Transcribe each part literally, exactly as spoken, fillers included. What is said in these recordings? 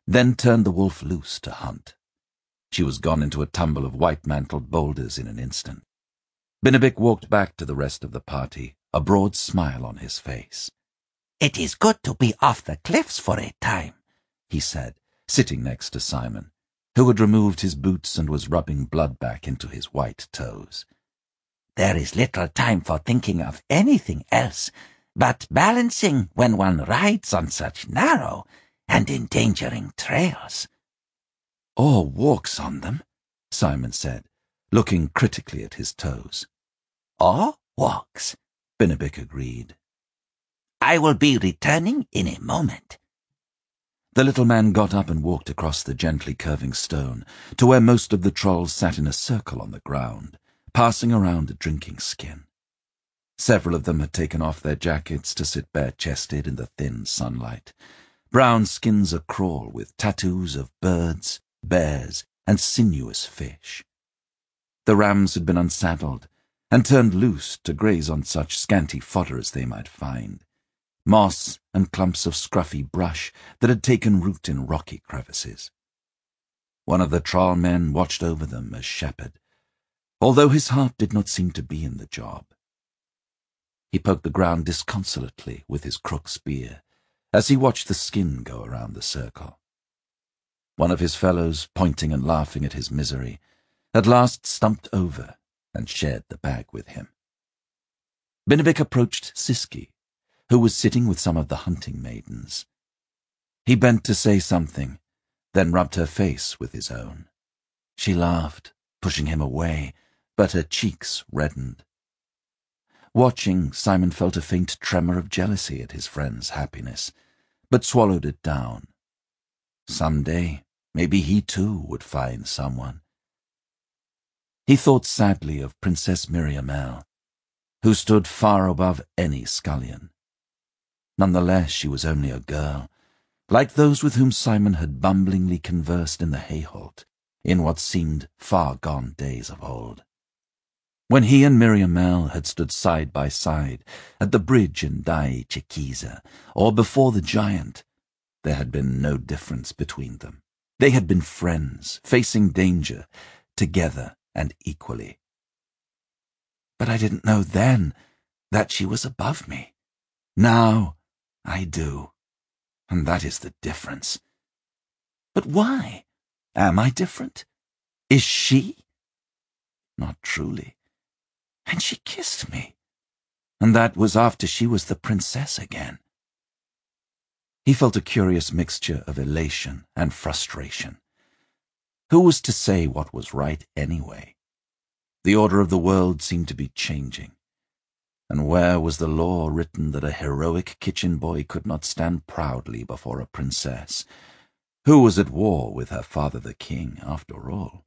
then turned the wolf loose to hunt. She was gone into a tumble of white-mantled boulders in an instant. Binabik walked back to the rest of the party, a broad smile on his face. "It is good to be off the cliffs for a time," he said, sitting next to Simon, who had removed his boots and was rubbing blood back into his white toes. "There is little time for thinking of anything else but balancing when one rides on such narrow and endangering trails." "Or walks on them," Simon said, looking critically at his toes. "Or walks," Binabik agreed. "I will be returning in a moment." The little man got up and walked across the gently curving stone to where most of the trolls sat in a circle on the ground, passing around a drinking skin. Several of them had taken off their jackets to sit bare-chested in the thin sunlight, brown skins a-crawl with tattoos of birds, bears, and sinuous fish. The rams had been unsaddled and turned loose to graze on such scanty fodder as they might find, moss and clumps of scruffy brush that had taken root in rocky crevices. One of the troll men watched over them as shepherd, although his heart did not seem to be in the job. He poked the ground disconsolately with his crook spear as he watched the skin go around the circle. One of his fellows, pointing and laughing at his misery, at last stumped over and shared the bag with him. Binabik approached Siski, who was sitting with some of the hunting maidens. He bent to say something, then rubbed her face with his own. She laughed, pushing him away, but her cheeks reddened. Watching, Simon felt a faint tremor of jealousy at his friend's happiness, but swallowed it down. Some day, maybe he too would find someone. He thought sadly of Princess Miriamele, who stood far above any scullion. Nonetheless, she was only a girl, like those with whom Simon had bumblingly conversed in the Hayholt, in what seemed far-gone days of old. When he and Miriamele had stood side by side at the bridge in Dai Chiquiza, or before the giant, there had been no difference between them. They had been friends, facing danger, together and equally. But I didn't know then that she was above me. Now I do, and that is the difference. But why? Am I different? Is she? Not truly. And she kissed me, and that was after she was the princess again. He felt a curious mixture of elation and frustration. Who was to say what was right anyway? The order of the world seemed to be changing, and where was the law written that a heroic kitchen boy could not stand proudly before a princess, who was at war with her father the king, after all?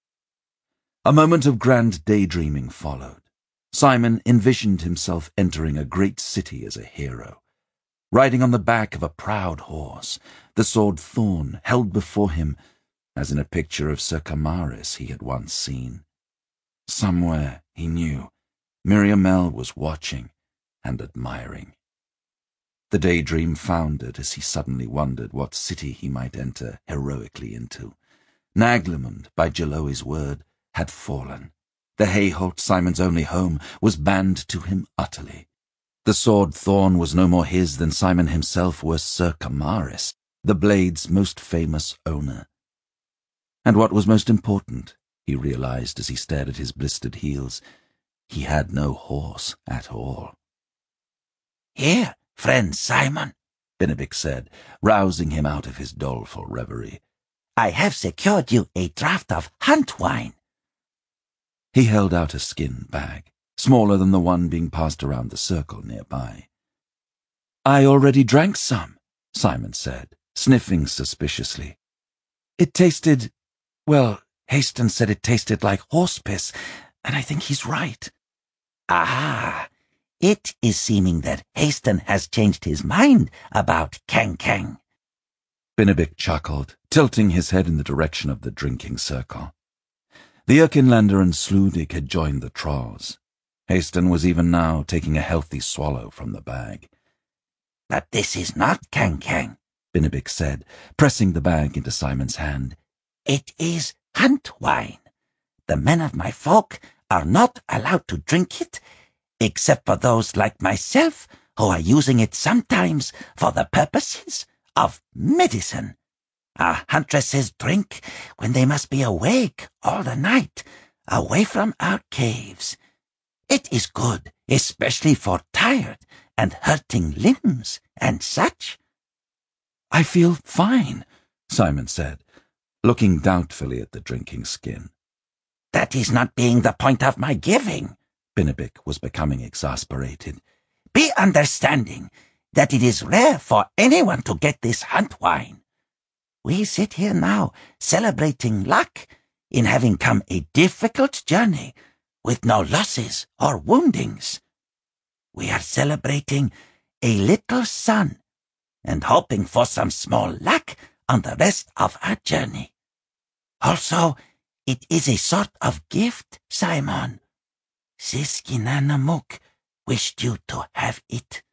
A moment of grand daydreaming followed. Simon envisioned himself entering a great city as a hero, riding on the back of a proud horse, the sword Thorn held before him, as in a picture of Sir Camaris he had once seen. Somewhere, he knew, Miriamele was watching and admiring. The daydream foundered as he suddenly wondered what city he might enter heroically into. Naglimund, by Geloi's word, had fallen. The Hayholt, Simon's only home, was banned to him utterly. The sword Thorn was no more his than Simon himself was Sir Camaris, the blade's most famous owner. And what was most important, he realized as he stared at his blistered heels, he had no horse at all. "Here, friend Simon," Binabik said, rousing him out of his doleful reverie. "I have secured you a draught of hunt wine." He held out a skin bag, smaller than the one being passed around the circle nearby. "I already drank some," Simon said, sniffing suspiciously. "It tasted, well, Haston said it tasted like horse piss, and I think he's right." "Ah, it is seeming that Haston has changed his mind about Kang Kang." Binabik chuckled, tilting his head in the direction of the drinking circle. The Erkinlander and Sludig had joined the trolls. Haston was even now taking a healthy swallow from the bag. "But this is not Kang Kang," Binabik said, pressing the bag into Simon's hand. "It is hunt wine. The men of my folk are not allowed to drink it, except for those like myself who are using it sometimes for the purposes of medicine. Our huntresses drink when they must be awake all the night, away from our caves. It is good, especially for tired and hurting limbs and such." "I feel fine," Simon said, looking doubtfully at the drinking skin. "That is not being the point of my giving." Binabik was becoming exasperated. "Be understanding that it is rare for anyone to get this hunt wine. We sit here now celebrating luck in having come a difficult journey with no losses or woundings. We are celebrating a little son and hoping for some small luck on the rest of our journey. Also, it is a sort of gift, Simon. Siski-Nana-Mook wished you to have it."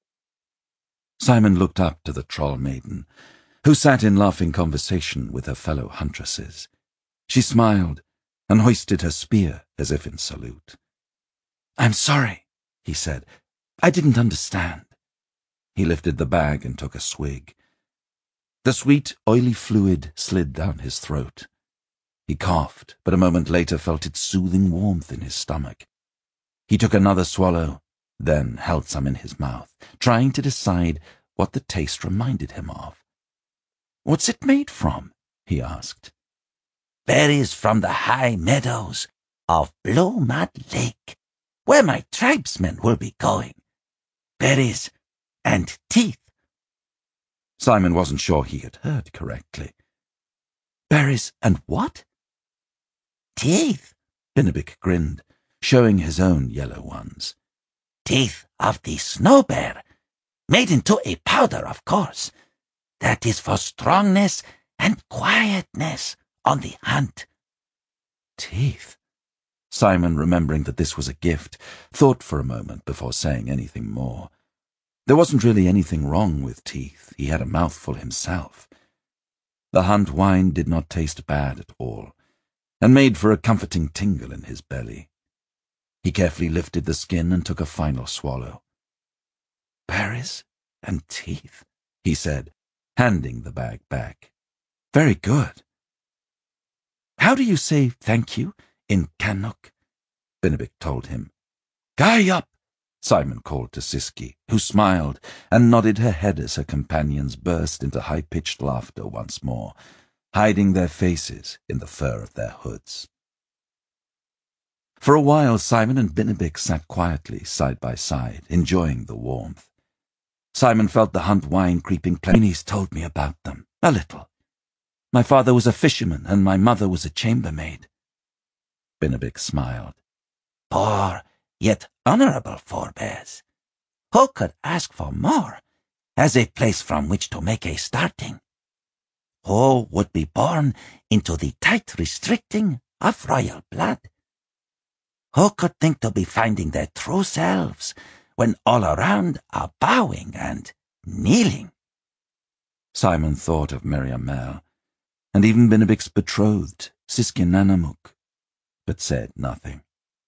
Simon looked up to the troll maiden, who sat in laughing conversation with her fellow huntresses. She smiled and hoisted her spear as if in salute. "I'm sorry," he said. "I didn't understand." He lifted the bag and took a swig. The sweet, oily fluid slid down his throat. He coughed, but a moment later felt its soothing warmth in his stomach. He took another swallow, then held some in his mouth, trying to decide what the taste reminded him of. "What's it made from?" he asked. "Berries from the high meadows of Blue Mud Lake, where my tribesmen will be going. Berries and teeth." Simon wasn't sure he had heard correctly. "Berries and what?" "Teeth," Binabik grinned, showing his own yellow ones. "Teeth of the snow bear, made into a powder, of course. That is for strongness and quietness on the hunt." Teeth. Simon, remembering that this was a gift, thought for a moment before saying anything more. There wasn't really anything wrong with teeth. He had a mouthful himself. The hunt wine did not taste bad at all, and made for a comforting tingle in his belly. He carefully lifted the skin and took a final swallow. "Berries and teeth," he said, handing the bag back. "Very good. How do you say thank you in Canuck?" Binabik told him. "Guy up!" Simon called to Siski, who smiled and nodded her head as her companions burst into high-pitched laughter once more, hiding their faces in the fur of their hoods. For a while Simon and Binabik sat quietly side by side, enjoying the warmth. Simon felt the hunt wine creeping. Plainy's told me about them, a little. My father was a fisherman and my mother was a chambermaid. Binabik smiled. "Poor, yet honorable forebears. Who could ask for more, as a place from which to make a starting? Who would be born into the tight restricting of royal blood? Who could think to be finding their true selves when all around are bowing and kneeling?" Simon thought of Miriam Mel, and even Binabik's betrothed, Siski-Nana-Mook, but said nothing.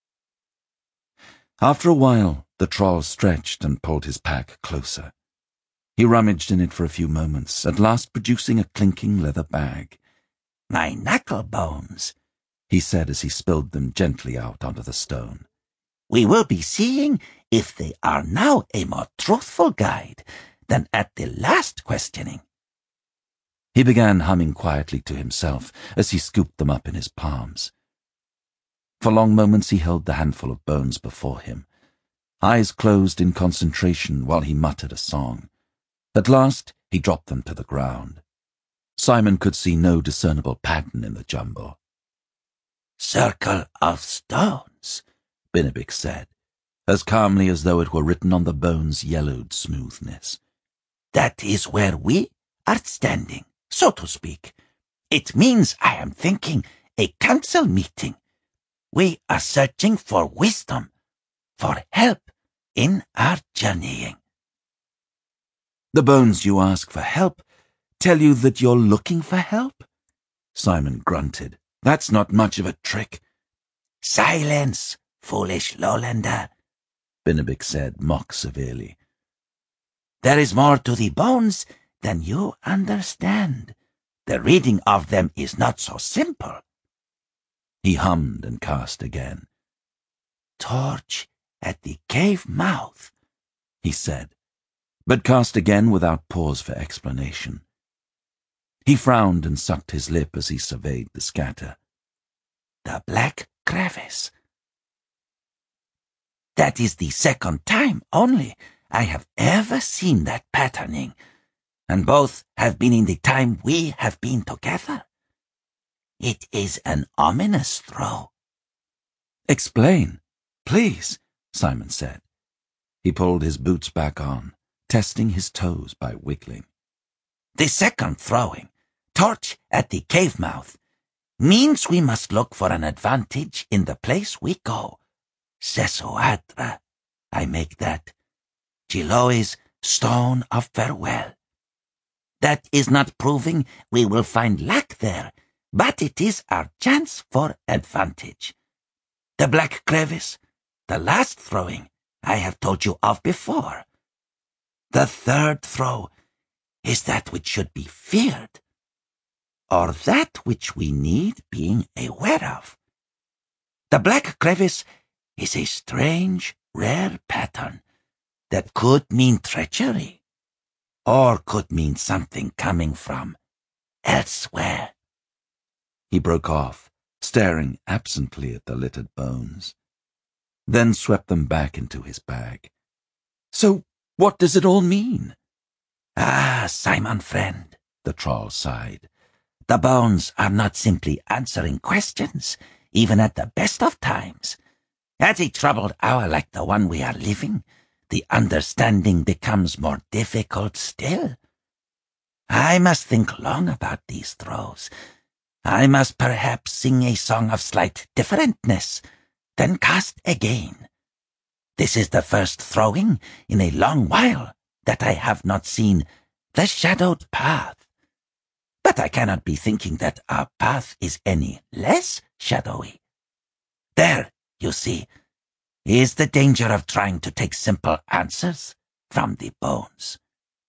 After a while, the troll stretched and pulled his pack closer. He rummaged in it for a few moments, at last producing a clinking leather bag. "My knuckle bones," he said as he spilled them gently out onto the stone. "We will be seeing if they are now a more truthful guide than at the last questioning." He began humming quietly to himself as he scooped them up in his palms. For long moments he held the handful of bones before him, eyes closed in concentration while he muttered a song. At last he dropped them to the ground. Simon could see no discernible pattern in the jumble. "Circle of stones," Binabik said, as calmly as though it were written on the bones' yellowed smoothness. "That is where we are standing, so to speak. It means, I am thinking, a council meeting. We are searching for wisdom, for help in our journeying." "The bones you ask for help tell you that you're looking for help? Simon grunted. That's not much of a trick. Silence, foolish lowlander, Bennebic said mock severely. There is more to the bones than you understand. The reading of them is not so simple. He hummed and cast again. Torch at the cave mouth, he said, but cast again without pause for explanation. He frowned and sucked his lip as he surveyed the scatter. The black crevice. That is the second time only I have ever seen that patterning, and both have been in the time we have been together. It is an ominous throw. Explain, please, Simon said. He pulled his boots back on, testing his toes by wiggling. The second throwing, torch at the cave mouth, means we must look for an advantage in the place we go. Sesoadra, I make that. Chiloe's stone of farewell. That is not proving we will find luck there, but it is our chance for advantage. The black crevice, the last throwing, I have told you of before. The third throw is that which should be feared, or that which we need being aware of. The black crevice is a strange, rare pattern that could mean treachery, or could mean something coming from elsewhere. He broke off, staring absently at the littered bones, then swept them back into his bag. So what does it all mean? Ah, Simon friend, the troll sighed. The bones are not simply answering questions, even at the best of times. At a troubled hour like the one we are living, the understanding becomes more difficult still. I must think long about these throws. I must perhaps sing a song of slight differentness, then cast again. This is the first throwing in a long while that I have not seen the shadowed path. But I cannot be thinking that our path is any less shadowy. There, you see, is the danger of trying to take simple answers from the bones.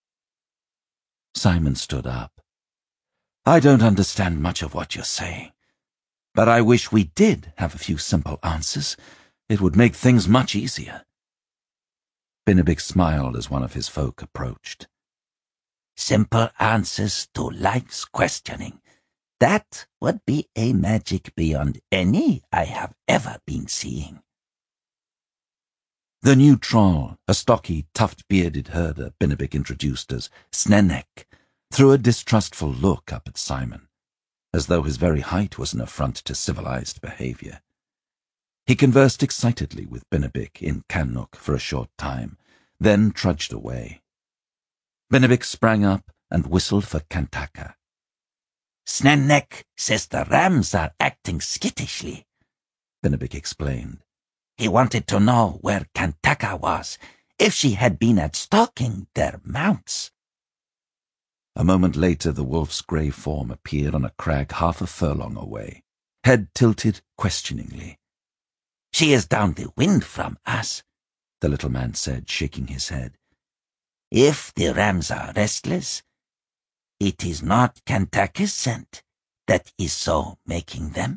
Simon stood up. I don't understand much of what you're saying, but I wish we did have a few simple answers. It would make things much easier. Bennebic smiled as one of his folk approached. Simple answers to life's questioning. That would be a magic beyond any I have ever been seeing. The new troll, a stocky, tuft-bearded herder Bennebic introduced as Snennek, threw a distrustful look up at Simon, as though his very height was an affront to civilized behavior. He conversed excitedly with Bennebic in Kannuk for a short time, then trudged away. Bennebic sprang up and whistled for Kantaka. Snennek says the rams are acting skittishly, Bennebic explained. He wanted to know where Kantaka was, if she had been at stalking their mounts. A moment later the wolf's grey form appeared on a crag half a furlong away, head tilted questioningly. She is down the wind from us, the little man said, shaking his head. If the rams are restless, it is not Kantaka's scent that is so making them.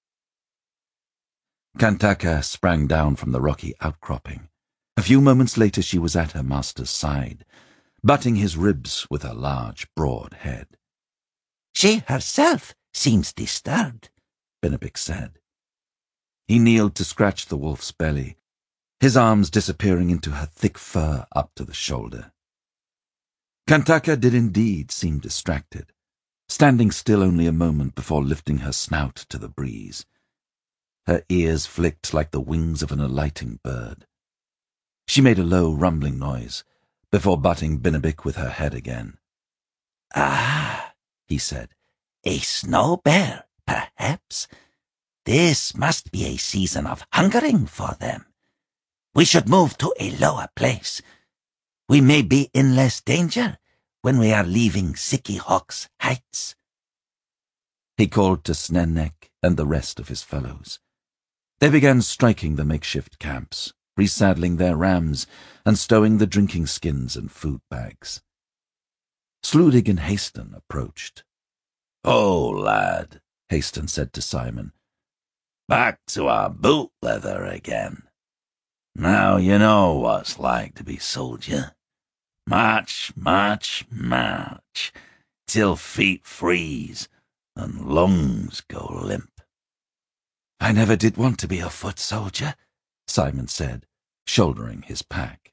Kantaka sprang down from the rocky outcropping. A few moments later she was at her master's side, butting his ribs with her large, broad head. She herself seems disturbed, Bennebic said. He kneeled to scratch the wolf's belly, his arms disappearing into her thick fur up to the shoulder. Kantaka did indeed seem distracted, standing still only a moment before lifting her snout to the breeze. Her ears flicked like the wings of an alighting bird. She made a low, rumbling noise, before butting Bennebic with her head again. Ah, he said, a snow bear, perhaps. This must be a season of hungering for them. We should move to a lower place. We may be in less danger when we are leaving Sickihawk's Heights." He called to Snenneck and the rest of his fellows. They began striking the makeshift camps, resaddling their rams, and stowing the drinking skins and food bags. Sludig and Haston approached. "Oh, lad," Haston said to Simon, "back to our boot leather again. Now you know what's like to be soldier. March, march, march, till feet freeze and lungs go limp." "I never did want to be a foot soldier," Simon said, shouldering his pack.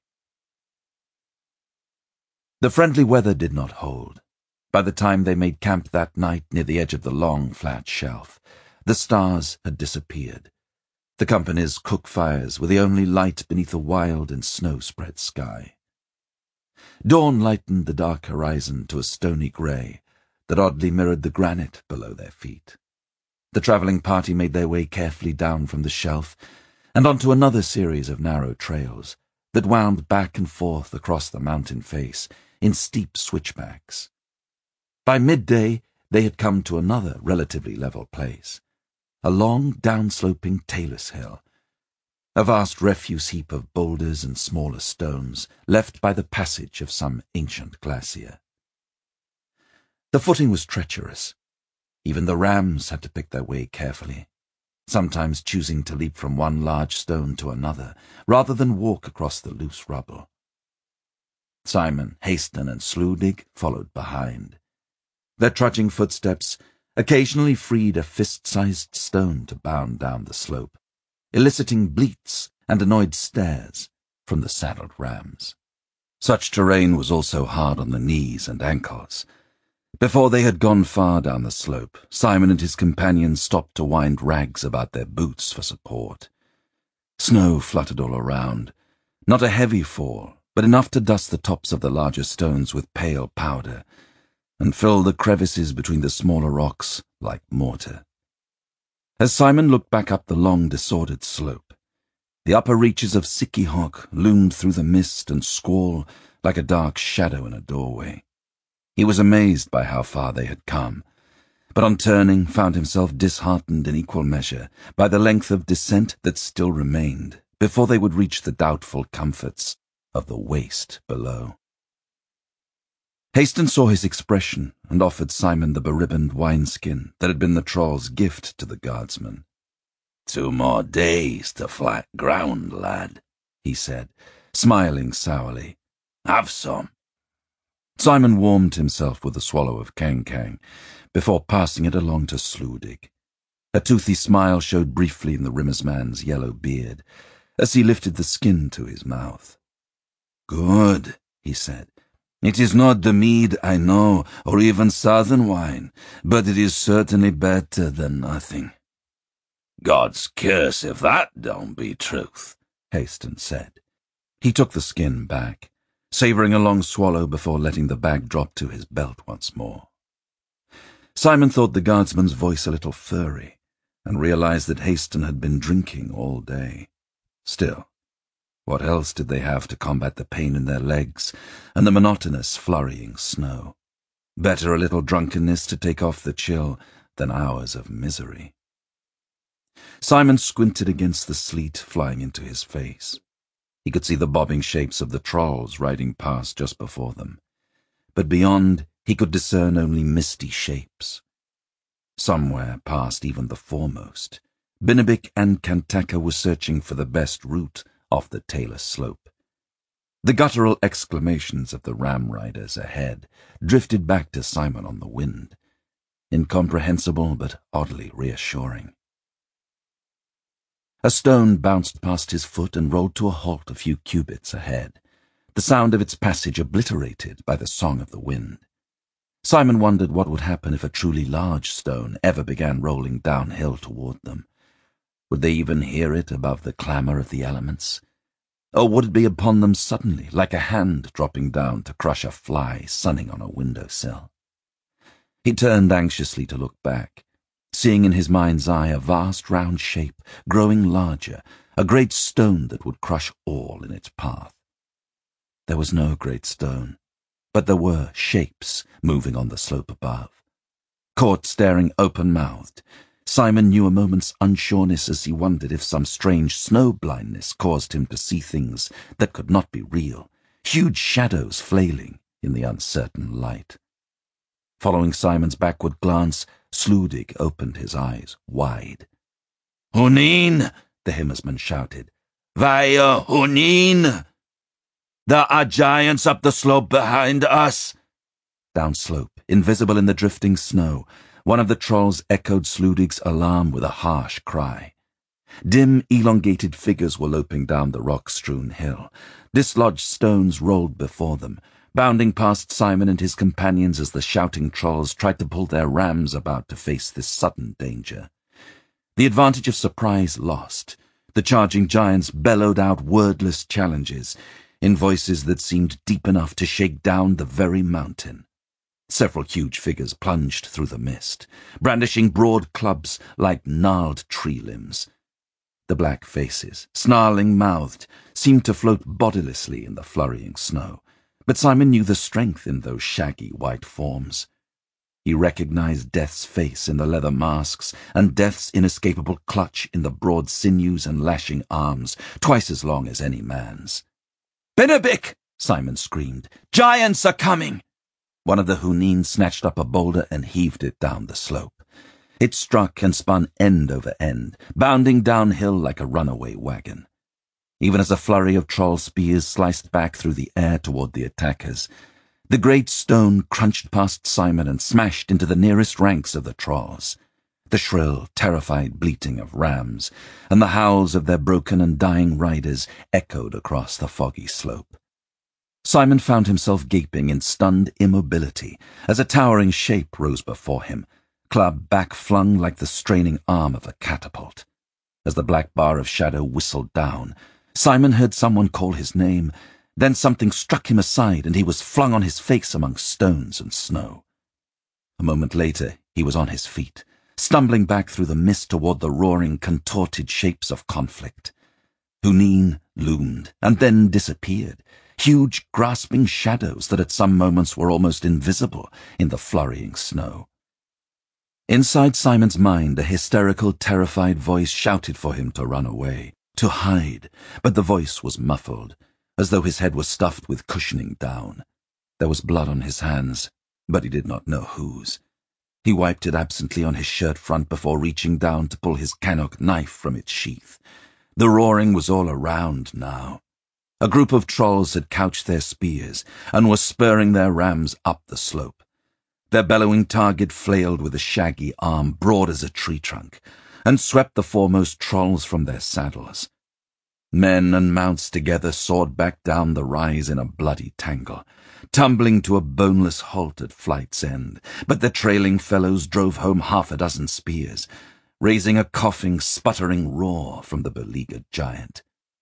The friendly weather did not hold. By the time they made camp that night near the edge of the long, flat shelf, the stars had disappeared. The company's cook fires were the only light beneath a wild and snow-spread sky. Dawn lightened the dark horizon to a stony grey that oddly mirrored the granite below their feet. The travelling party made their way carefully down from the shelf and onto another series of narrow trails that wound back and forth across the mountain face in steep switchbacks. By midday, they had come to another relatively level place, a long, downsloping talus hill, a vast refuse heap of boulders and smaller stones left by the passage of some ancient glacier. The footing was treacherous. Even the rams had to pick their way carefully, sometimes choosing to leap from one large stone to another rather than walk across the loose rubble. Simon, Haston, and Sludig followed behind. Their trudging footsteps occasionally freed a fist-sized stone to bound down the slope, eliciting bleats and annoyed stares from the saddled rams. Such terrain was also hard on the knees and ankles. Before they had gone far down the slope, Simon and his companions stopped to wind rags about their boots for support. Snow fluttered all around, not a heavy fall, but enough to dust the tops of the larger stones with pale powder, and fill the crevices between the smaller rocks like mortar. As Simon looked back up the long, disordered slope, the upper reaches of Sickihawk loomed through the mist and squall like a dark shadow in a doorway. He was amazed by how far they had come, but on turning found himself disheartened in equal measure by the length of descent that still remained before they would reach the doubtful comforts of the waste below. Haston saw his expression and offered Simon the beribboned wineskin that had been the troll's gift to the guardsman. "Two more days to flat ground, lad," he said, smiling sourly. "Have some." Simon warmed himself with a swallow of kang-kang before passing it along to Sludig. A toothy smile showed briefly in the rimmer's man's yellow beard as he lifted the skin to his mouth. "Good," he said. "It is not the mead, I know, or even southern wine, but it is certainly better than nothing." "God's curse if that don't be truth," Haston said. He took the skin back, savouring a long swallow before letting the bag drop to his belt once more. Simon thought the guardsman's voice a little furry, and realized that Haston had been drinking all day. Still, what else did they have to combat the pain in their legs and the monotonous flurrying snow? Better a little drunkenness to take off the chill than hours of misery. Simon squinted against the sleet flying into his face. He could see the bobbing shapes of the trolls riding past just before them, but beyond he could discern only misty shapes. Somewhere past even the foremost, Binnabik and Kantaka were searching for the best route off the talus slope. The guttural exclamations of the ram riders ahead drifted back to Simon on the wind, incomprehensible but oddly reassuring. A stone bounced past his foot and rolled to a halt a few cubits ahead, the sound of its passage obliterated by the song of the wind. Simon wondered what would happen if a truly large stone ever began rolling downhill toward them. Would they even hear it above the clamour of the elements? Or would it be upon them suddenly, like a hand dropping down to crush a fly sunning on a window-sill? He turned anxiously to look back, seeing in his mind's eye a vast round shape growing larger, a great stone that would crush all in its path. There was no great stone, but there were shapes moving on the slope above. Caught staring open-mouthed, Simon knew a moment's unsureness as he wondered if some strange snow blindness caused him to see things that could not be real, huge shadows flailing in the uncertain light. Following Simon's backward glance, Sludig opened his eyes wide. "Hunin!" the hymnsman shouted. "Vaya Hunin! There are giants up the slope behind us!" Downslope, invisible in the drifting snow, one of the trolls echoed Sludig's alarm with a harsh cry. Dim, elongated figures were loping down the rock-strewn hill. Dislodged stones rolled before them, bounding past Simon and his companions as the shouting trolls tried to pull their rams about to face this sudden danger. The advantage of surprise lost, the charging giants bellowed out wordless challenges, in voices that seemed deep enough to shake down the very mountain. Several huge figures plunged through the mist, brandishing broad clubs like gnarled tree limbs. The black faces, snarling-mouthed, seemed to float bodilessly in the flurrying snow, but Simon knew the strength in those shaggy white forms. He recognized Death's face in the leather masks and Death's inescapable clutch in the broad sinews and lashing arms, twice as long as any man's. "Benebik!" Simon screamed. "Giants are coming!" One of the Hunin snatched up a boulder and heaved it down the slope. It struck and spun end over end, bounding downhill like a runaway wagon. Even as a flurry of troll spears sliced back through the air toward the attackers, the great stone crunched past Simon and smashed into the nearest ranks of the trolls. The shrill, terrified bleating of rams and the howls of their broken and dying riders echoed across the foggy slope. Simon found himself gaping in stunned immobility as a towering shape rose before him, club back flung like the straining arm of a catapult. As the black bar of shadow whistled down, Simon heard someone call his name, then something struck him aside and he was flung on his face among stones and snow. A moment later, he was on his feet, stumbling back through the mist toward the roaring, contorted shapes of conflict. Hunin loomed and then disappeared, huge, grasping shadows that at some moments were almost invisible in the flurrying snow. Inside Simon's mind, a hysterical, terrified voice shouted for him to run away, to hide, but the voice was muffled, as though his head was stuffed with cushioning down. There was blood on his hands, but he did not know whose. He wiped it absently on his shirt front before reaching down to pull his Canuck knife from its sheath. The roaring was all around now. A group of trolls had couched their spears and were spurring their rams up the slope. Their bellowing target flailed with a shaggy arm broad as a tree trunk and swept the foremost trolls from their saddles. Men and mounts together soared back down the rise in a bloody tangle, tumbling to a boneless halt at flight's end, but the trailing fellows drove home half a dozen spears, raising a coughing, sputtering roar from the beleaguered giant.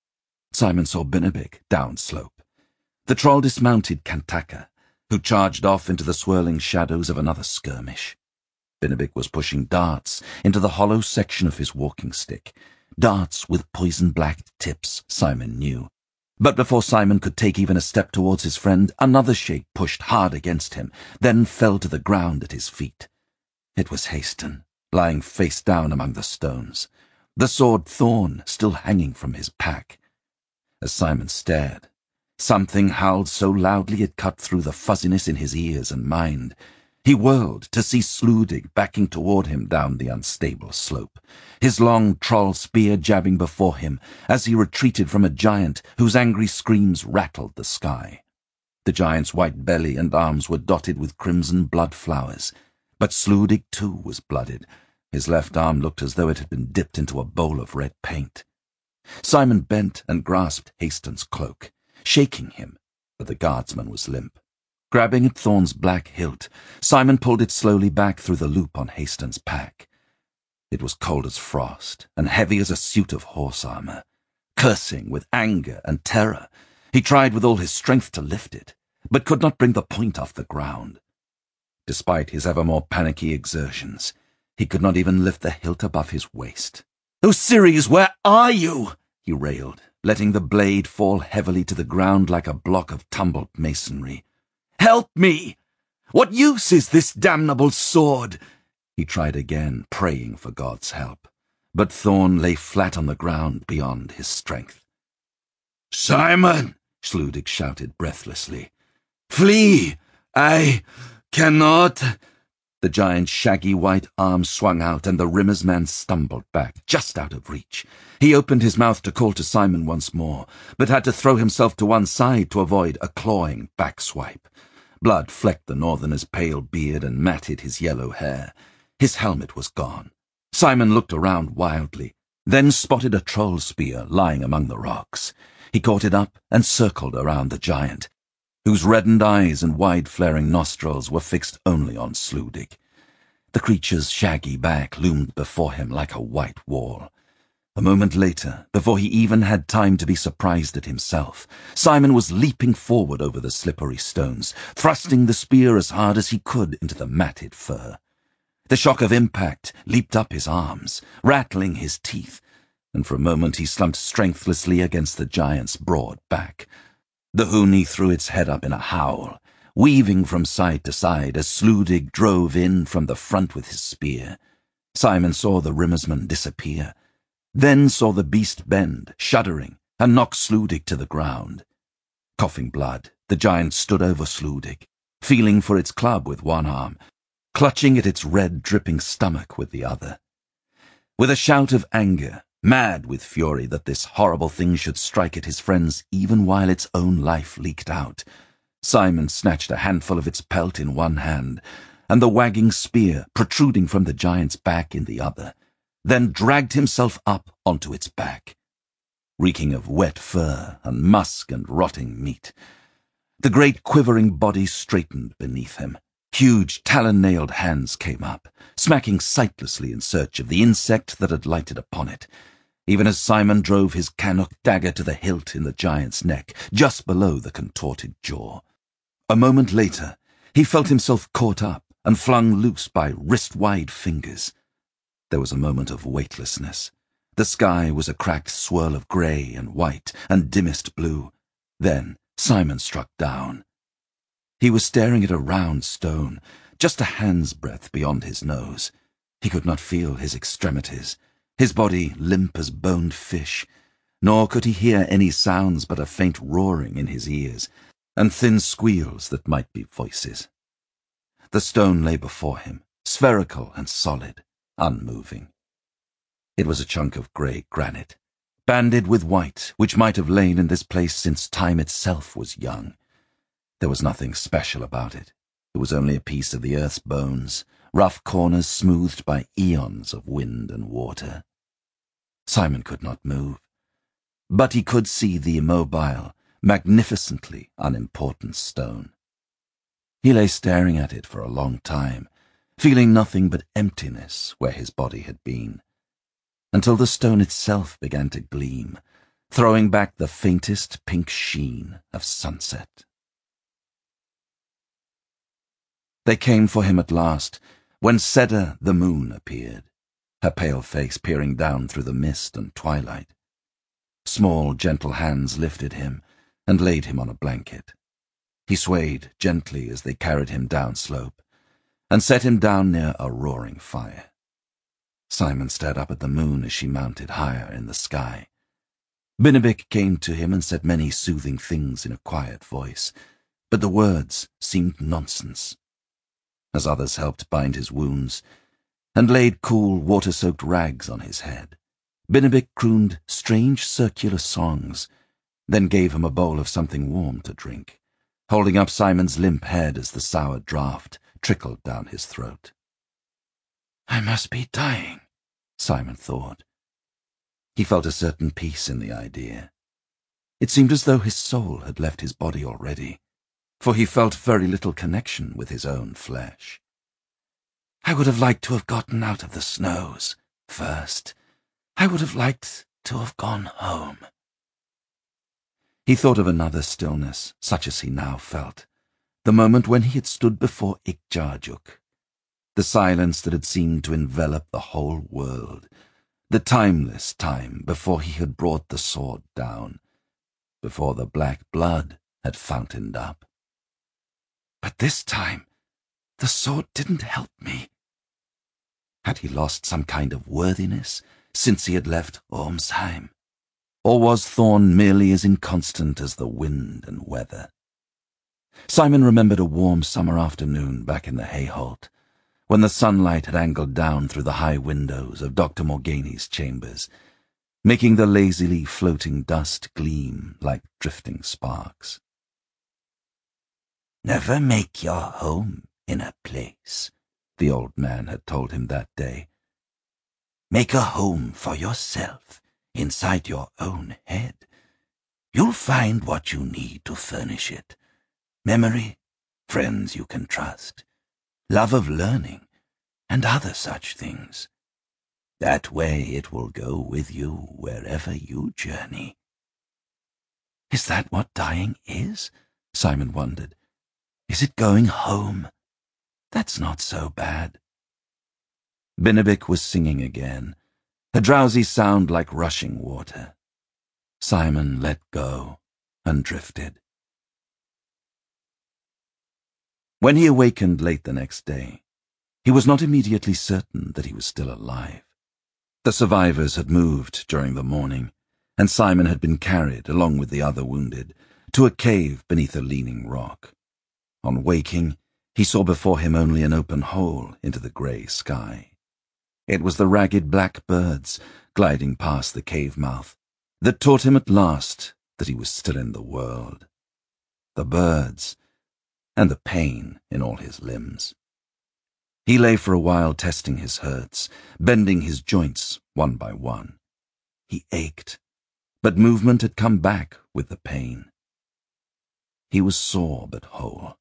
Simon saw Benebik downslope. The troll dismounted Kantaka, who charged off into the swirling shadows of another skirmish. Benebik was pushing darts into the hollow section of his walking stick, darts with poison-black tips, Simon knew. But before Simon could take even a step towards his friend, another shape pushed hard against him, then fell to the ground at his feet. It was Haston, lying face down among the stones, the sword Thorn still hanging from his pack. As Simon stared, something howled so loudly it cut through the fuzziness in his ears and mind. He whirled to see Sludig backing toward him down the unstable slope, his long troll spear jabbing before him as he retreated from a giant whose angry screams rattled the sky. The giant's white belly and arms were dotted with crimson blood flowers, but Sludig too was blooded. His left arm looked as though it had been dipped into a bowl of red paint. Simon bent and grasped Haston's cloak, shaking him, but the guardsman was limp. Grabbing at Thorn's black hilt, Simon pulled it slowly back through the loop on Haston's pack. It was cold as frost and heavy as a suit of horse armor. Cursing with anger and terror, he tried with all his strength to lift it, but could not bring the point off the ground. Despite his ever more panicky exertions, he could not even lift the hilt above his waist. "Osiris, where are you?" he railed, letting the blade fall heavily to the ground like a block of tumbled masonry. Help me! What use is this damnable sword? He tried again, praying for God's help. But Thorn lay flat on the ground beyond his strength. "Simon!" Schludig shouted breathlessly. "Flee! I cannot—" The giant's shaggy white arm swung out, and the Rimmer's man stumbled back, just out of reach. He opened his mouth to call to Simon once more, but had to throw himself to one side to avoid a clawing backswipe. Blood flecked the Northerner's pale beard and matted his yellow hair. His helmet was gone. Simon looked around wildly, then spotted a troll spear lying among the rocks. He caught it up and circled around the giant, whose reddened eyes and wide-flaring nostrils were fixed only on Schludig. The creature's shaggy back loomed before him like a white wall. A moment later, before he even had time to be surprised at himself, Simon was leaping forward over the slippery stones, thrusting the spear as hard as he could into the matted fur. The shock of impact leaped up his arms, rattling his teeth, and for a moment he slumped strengthlessly against the giant's broad back. The Huni threw its head up in a howl, weaving from side to side as Schludig drove in from the front with his spear. Simon saw the Rimmersman disappear, then saw the beast bend, shuddering, and knock Schludig to the ground. Coughing blood, the giant stood over Schludig, feeling for its club with one arm, clutching at its red, dripping stomach with the other. With a shout of anger, mad with fury that this horrible thing should strike at his friends even while its own life leaked out, Simon snatched a handful of its pelt in one hand, and the wagging spear protruding from the giant's back in the other, then dragged himself up onto its back. Reeking of wet fur and musk and rotting meat, the great quivering body straightened beneath him. Huge talon-nailed hands came up, smacking sightlessly in search of the insect that had lighted upon it, even as Simon drove his Canuck dagger to the hilt in the giant's neck, just below the contorted jaw. A moment later, he felt himself caught up and flung loose by wrist-wide fingers. There was a moment of weightlessness. The sky was a cracked swirl of grey and white and dimmest blue. Then Simon struck down. He was staring at a round stone, just a hand's breadth beyond his nose. He could not feel his extremities, his body limp as boned fish, nor could he hear any sounds but a faint roaring in his ears, and thin squeals that might be voices. The stone lay before him, spherical and solid, unmoving. It was a chunk of grey granite, banded with white, which might have lain in this place since time itself was young. There was nothing special about it. It was only a piece of the earth's bones, rough corners smoothed by eons of wind and water. Simon could not move, but he could see the immobile, magnificently unimportant stone. He lay staring at it for a long time, feeling nothing but emptiness where his body had been, until the stone itself began to gleam, throwing back the faintest pink sheen of sunset. They came for him at last, when Seda the moon appeared, her pale face peering down through the mist and twilight. Small, gentle hands lifted him and laid him on a blanket. He swayed gently as they carried him down slope, and set him down near a roaring fire. Simon stared up at the moon as she mounted higher in the sky. Binabik came to him and said many soothing things in a quiet voice, but the words seemed nonsense. As others helped bind his wounds, and laid cool, water-soaked rags on his head, Binabik crooned strange circular songs, then gave him a bowl of something warm to drink, holding up Simon's limp head as the sour draught trickled down his throat. "I must be dying," Simon thought. He felt a certain peace in the idea. It seemed as though his soul had left his body already, for he felt very little connection with his own flesh. "I would have liked to have gotten out of the snows first. I would have liked to have gone home." He thought of another stillness, such as he now felt, the moment when he had stood before Ikjarjuk, the silence that had seemed to envelop the whole world, the timeless time before he had brought the sword down, before the black blood had fountained up. But this time, the sword didn't help me. Had he lost some kind of worthiness since he had left Ormsheim? Or was Thorn merely as inconstant as the wind and weather? Simon remembered a warm summer afternoon back in the Hayholt, when the sunlight had angled down through the high windows of Doctor Morgani's chambers, making the lazily floating dust gleam like drifting sparks. "Never make your home in a place," the old man had told him that day. "Make a home for yourself inside your own head. You'll find what you need to furnish it. Memory, friends you can trust, love of learning, and other such things. That way it will go with you wherever you journey." Is that what dying is? Simon wondered. Is it going home? That's not so bad. Binabik was singing again, a drowsy sound like rushing water. Simon let go and drifted. When he awakened late the next day, he was not immediately certain that he was still alive. The survivors had moved during the morning, and Simon had been carried, along with the other wounded, to a cave beneath a leaning rock. On waking, he saw before him only an open hole into the grey sky. It was the ragged black birds gliding past the cave mouth that taught him at last that he was still in the world. The birds, and the pain in all his limbs. He lay for a while testing his hurts, bending his joints one by one. He ached, but movement had come back with the pain. He was sore but whole.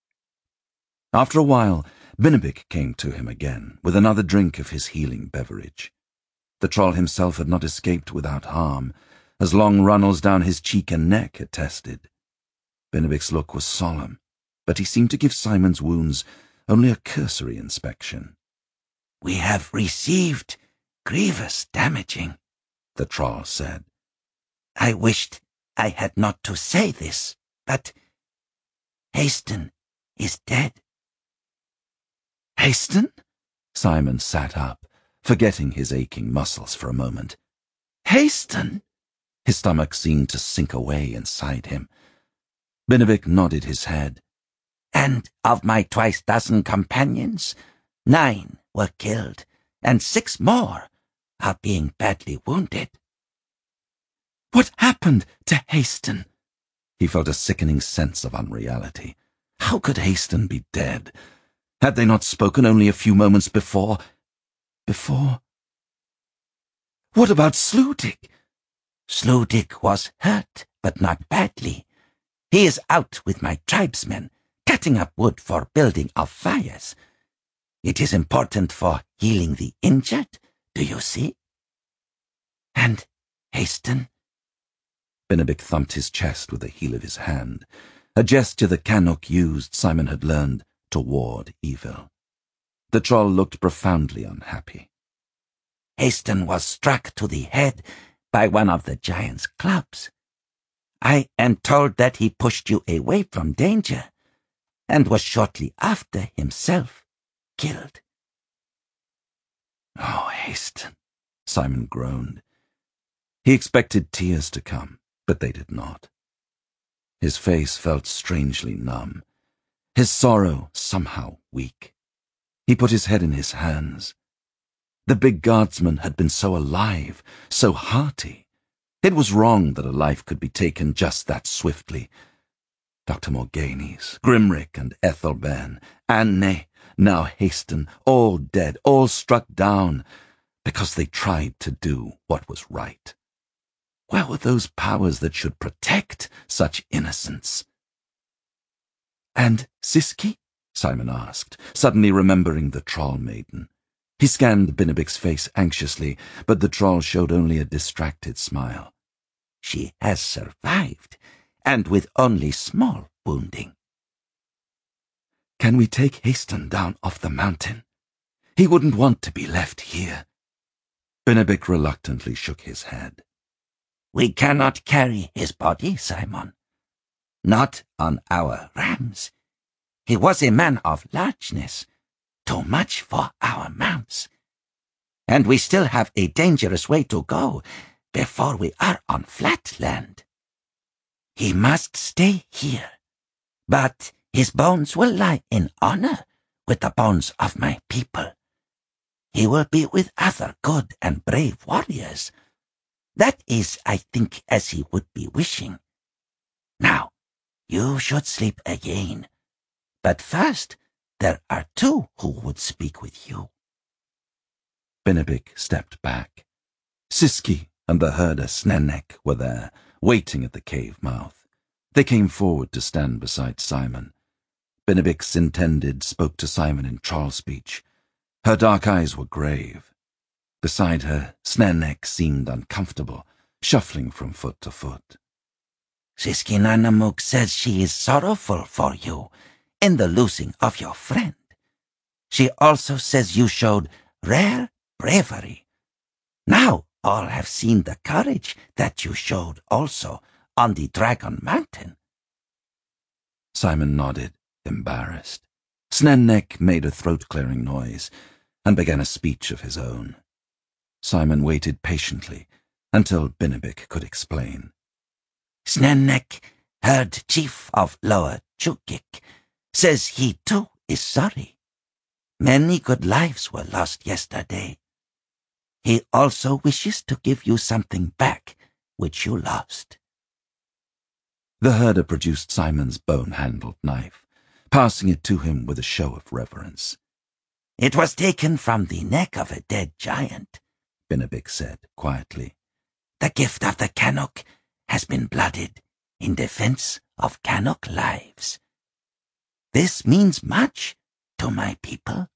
After a while, Binabik came to him again with another drink of his healing beverage. The troll himself had not escaped without harm, as long runnels down his cheek and neck attested. Binabik's look was solemn, but he seemed to give Simon's wounds only a cursory inspection. "We have received grievous damaging," the troll said. "I wished I had not to say this, but Haston is dead." Haston? Simon sat up, forgetting his aching muscles for a moment. Haston? His stomach seemed to sink away inside him. Binabik nodded his head. "And of my twice dozen companions, nine were killed, and six more are being badly wounded." What happened to Haston? He felt a sickening sense of unreality. How could Haston be dead? Had they not spoken only a few moments before? Before? What about Sludig? Sludig was hurt, but not badly. He is out with my tribesmen, cutting up wood for building of fires. It is important for healing the injured, do you see? And Haston? Binabik thumped his chest with the heel of his hand, a gesture that Canuck used, Simon had learned, to ward evil. The troll looked profoundly unhappy. Haston was struck to the head by one of the giant's clubs. I am told that he pushed you away from danger, and was shortly after himself killed. Oh, Haston, Simon groaned. He expected tears to come, but they did not. His face felt strangely numb, his sorrow somehow weak. He put his head in his hands. The big guardsman had been so alive, so hearty. It was wrong that a life could be taken just that swiftly. Doctor Morgani's, Grimrick and Ethelbern, Anne, now Haston, all dead, all struck down, because they tried to do what was right. Where were those powers that should protect such innocence? And Siski? Simon asked, suddenly remembering the troll maiden. He scanned Binabik's face anxiously, but the troll showed only a distracted smile. She has survived, and with only small wounding. Can we take Haston down off the mountain? He wouldn't want to be left here. Binabik reluctantly shook his head. We cannot carry his body, Simon. Not on our rams. He was a man of largeness, too much for our mounts. And we still have a dangerous way to go before we are on flat land. He must stay here, but his bones will lie in honor with the bones of my people. He will be with other good and brave warriors. That is, I think, as he would be wishing. Now, you should sleep again. But first, there are two who would speak with you. Bennebic stepped back. Siski and the herder Snennek were there, waiting at the cave mouth. They came forward to stand beside Simon. Bennebic intended spoke to Simon in troll speech. Her dark eyes were grave. Beside her, Snennek seemed uncomfortable, shuffling from foot to foot. Siski Nanamuk says she is sorrowful for you in the losing of your friend. She also says you showed rare bravery. Now all have seen the courage that you showed also on the Dragon Mountain. Simon nodded, embarrassed. Snennek made a throat-clearing noise and began a speech of his own. Simon waited patiently until Bennebic could explain. Snennek, herd chief of Lower Chukik, says he too is sorry. Many good lives were lost yesterday. He also wishes to give you something back which you lost. The herder produced Simon's bone-handled knife, passing it to him with a show of reverence. It was taken from the neck of a dead giant, Bennebic said quietly. The gift of the Canuck has been blooded in defense of Canuck lives. This means much to my people.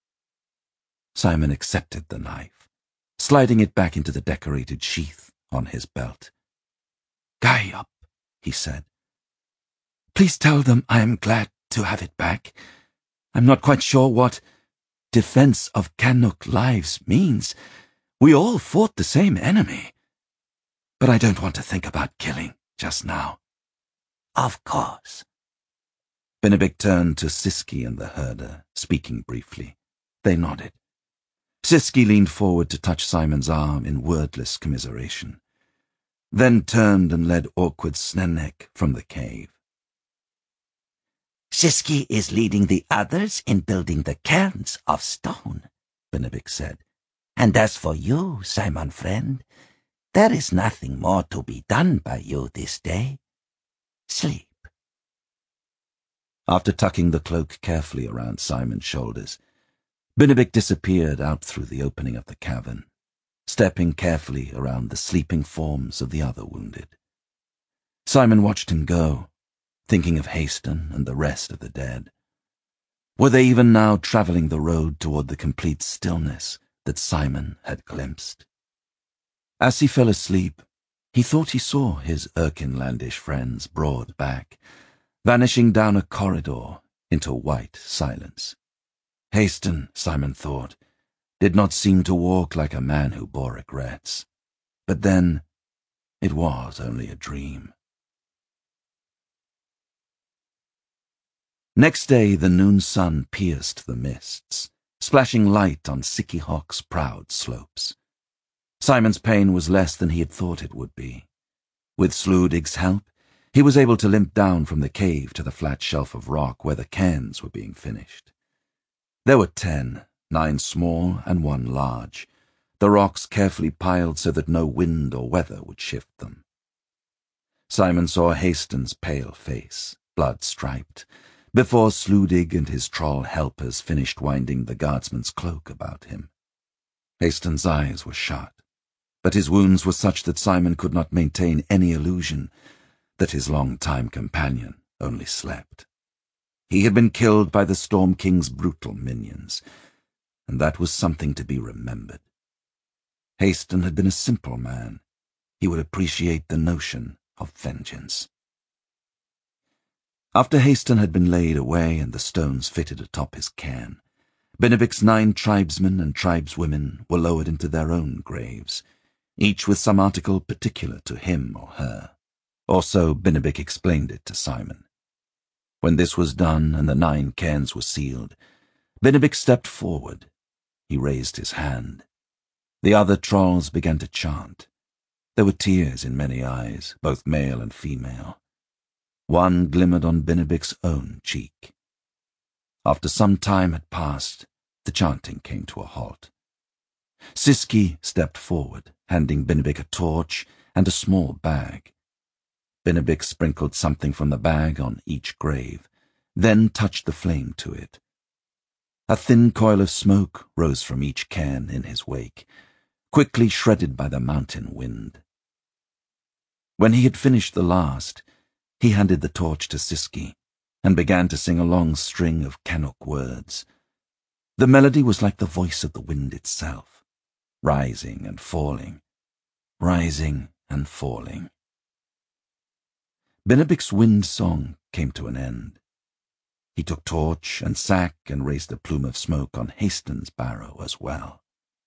Simon accepted the knife, sliding it back into the decorated sheath on his belt. Gayop, he said. Please tell them I am glad to have it back. I'm not quite sure what defense of Canuck lives means. We all fought the same enemy. But I don't want to think about killing just now. Of course. Bennebic turned to Siski and the herder, speaking briefly. They nodded. Siski leaned forward to touch Simon's arm in wordless commiseration, then turned and led awkward Snennek from the cave. Siski is leading the others in building the cairns of stone, Bennebic said. And as for you, Simon friend, there is nothing more to be done by you this day. Sleep. After tucking the cloak carefully around Simon's shoulders, Bennebic disappeared out through the opening of the cavern, stepping carefully around the sleeping forms of the other wounded. Simon watched him go, thinking of Haston and the rest of the dead. Were they even now travelling the road toward the complete stillness that Simon had glimpsed? As he fell asleep, he thought he saw his Erkinlandish friend's broad back, vanishing down a corridor into white silence. Haston, Simon thought, did not seem to walk like a man who bore regrets. But then, it was only a dream. Next day the noon sun pierced the mists, splashing light on Sikkihawk's proud slopes. Simon's pain was less than he had thought it would be. With Sludig's help, he was able to limp down from the cave to the flat shelf of rock where the cairns were being finished. There were ten, nine small and one large, the rocks carefully piled so that no wind or weather would shift them. Simon saw Haston's pale face, blood-striped, before Sludig and his troll helpers finished winding the guardsman's cloak about him. Haston's eyes were shut, but his wounds were such that Simon could not maintain any illusion that his long-time companion only slept. He had been killed by the Storm King's brutal minions, and that was something to be remembered. Haston had been a simple man. He would appreciate the notion of vengeance. After Haston had been laid away and the stones fitted atop his cairn, Bennebic's nine tribesmen and tribeswomen were lowered into their own graves, each with some article particular to him or her. Or so Bennebic explained it to Simon. When this was done and the nine cairns were sealed, Bennebic stepped forward. He raised his hand. The other trolls began to chant. There were tears in many eyes, both male and female. One glimmered on Bennebic's own cheek. After some time had passed, the chanting came to a halt. Siski stepped forward, handing Bennebic a torch and a small bag. Bennebic sprinkled something from the bag on each grave, then touched the flame to it. A thin coil of smoke rose from each cairn in his wake, quickly shredded by the mountain wind. When he had finished the last, he handed the torch to Siski and began to sing a long string of Canuck words. The melody was like the voice of the wind itself, rising and falling, rising and falling. Bennebic's wind song came to an end. He took torch and sack and raised a plume of smoke on Haston's barrow as well.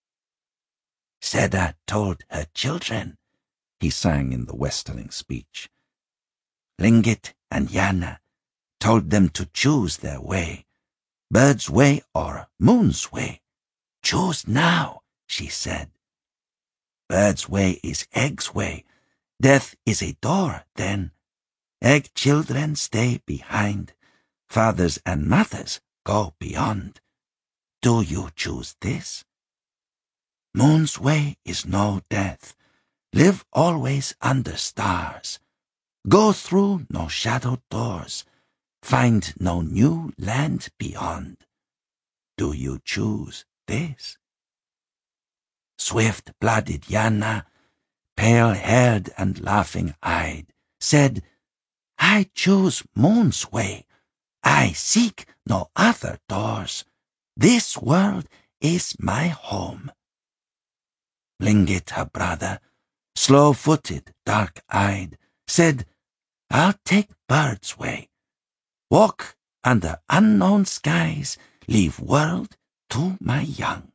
Sedda told her children, he sang in the Westerling speech. Lingit and Yana told them to choose their way, bird's way or moon's way. Choose now, she said. Bird's way is egg's way. Death is a door, then. Egg children stay behind. Fathers and mothers go beyond. Do you choose this? Moon's way is no death. Live always under stars. Go through no shadowed doors. Find no new land beyond. Do you choose this? Swift-blooded Yana, pale-haired and laughing-eyed, said, I choose Moon's way. I seek no other doors. This world is my home. Lingit, her brother, slow-footed, dark-eyed, said, I'll take bird's way. Walk under unknown skies, leave world to my young.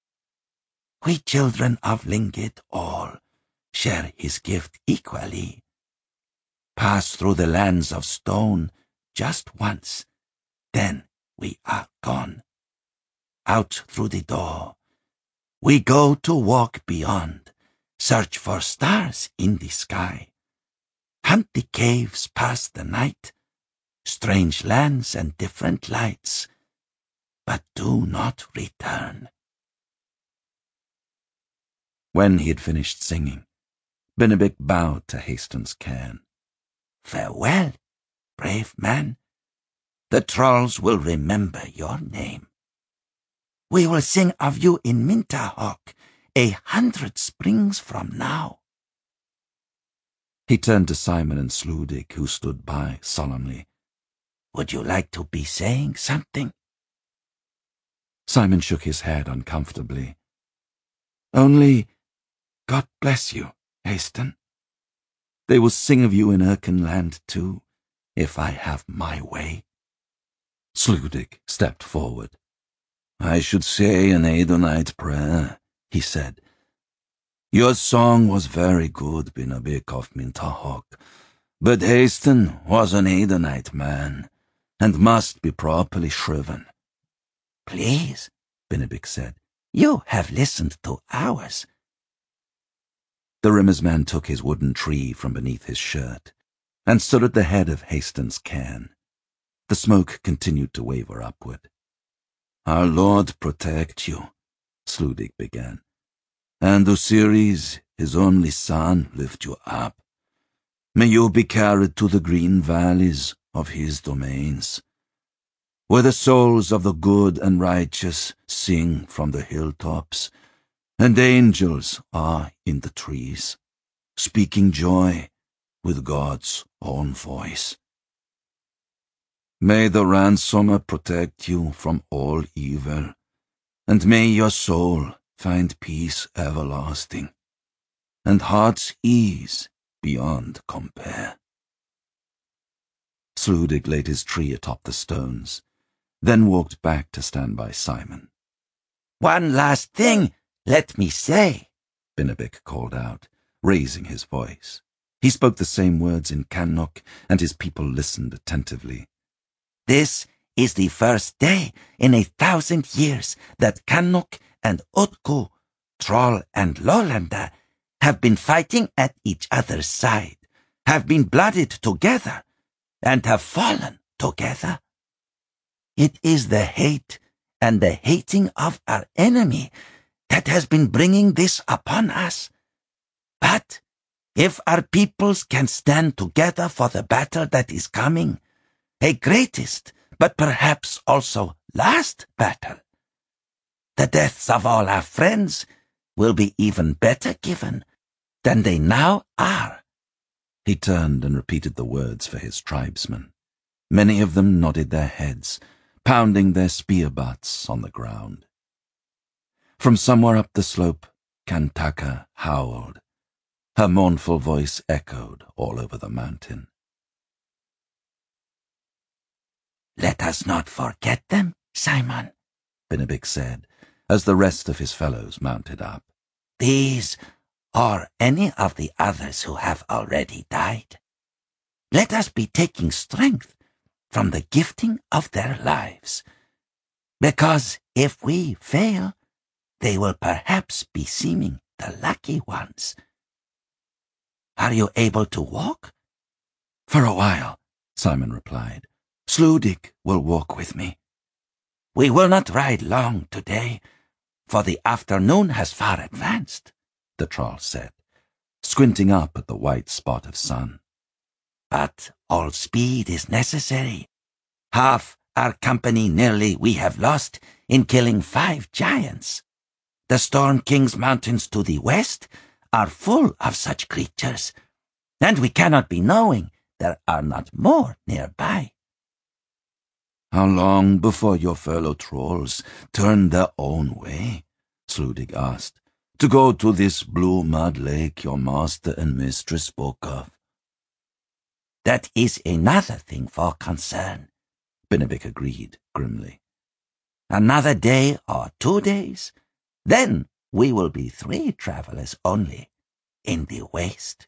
We children of Lingit all share his gift equally. Pass through the lands of stone just once, then we are gone. Out through the door, we go to walk beyond, search for stars in the sky, hunt the caves past the night, strange lands and different lights, but do not return. When he had finished singing, Bennebic bowed to Haston's cairn. Farewell, brave man. The trolls will remember your name. We will sing of you in Mintahawk a hundred springs from now. He turned to Simon and Sludig, who stood by solemnly. Would you like to be saying something? Simon shook his head uncomfortably. Only, God bless you, Haston. They will sing of you in Erkenland too, if I have my way. Sludig stepped forward. I should say an Adonite prayer, he said. Your song was very good, Bennebic of Mintahawk, but Haston was an Adonite man, and must be properly shriven. Please, Bennebic said, you have listened to ours. The Rimmer's man took his wooden tree from beneath his shirt and stood at the head of Haston's cairn. The smoke continued to waver upward. Our Lord protect you, Sludig began, and Osiris, his only son, lift you up. May you be carried to the green valleys of his domains, where the souls of the good and righteous sing from the hilltops, and angels are in the trees, speaking joy with God's own voice. May the ransomer protect you from all evil, and may your soul find peace everlasting, and heart's ease beyond compare. Sludig laid his tree atop the stones, then walked back to stand by Simon. One last thing, let me say, Bennebic called out, raising his voice. He spoke the same words in Canuck, and his people listened attentively. This is the first day in a thousand years that Cannock and Otku, Troll and Lowlander, have been fighting at each other's side, have been blooded together, and have fallen together. It is the hate and the hating of our enemy that has been bringing this upon us. But if our peoples can stand together for the battle that is coming, a greatest, but perhaps also last battle, the deaths of all our friends will be even better given than they now are. He turned and repeated the words for his tribesmen. Many of them nodded their heads, pounding their spear butts on the ground. From somewhere up the slope, Kantaka howled. Her mournful voice echoed all over the mountain. "Let us not forget them, Simon," Binabik said, as the rest of his fellows mounted up. "These, or any of the others who have already died. Let us be taking strength from the gifting of their lives, because if we fail, they will perhaps be seeming the lucky ones. Are you able to walk?" "For a while," Simon replied. "Sludig will walk with me." "We will not ride long today, for the afternoon has far advanced," the troll said, squinting up at the white spot of sun. "But all speed is necessary. Half our company nearly we have lost in killing five giants. The Storm King's mountains to the west are full of such creatures, and we cannot be knowing there are not more nearby." "How long before your fellow trolls turn their own way?" Sludig asked, "to go to this blue mud lake your master and mistress spoke of?" "That is another thing for concern," Binabik agreed grimly. "Another day or two days, then we will be three travelers only in the waste."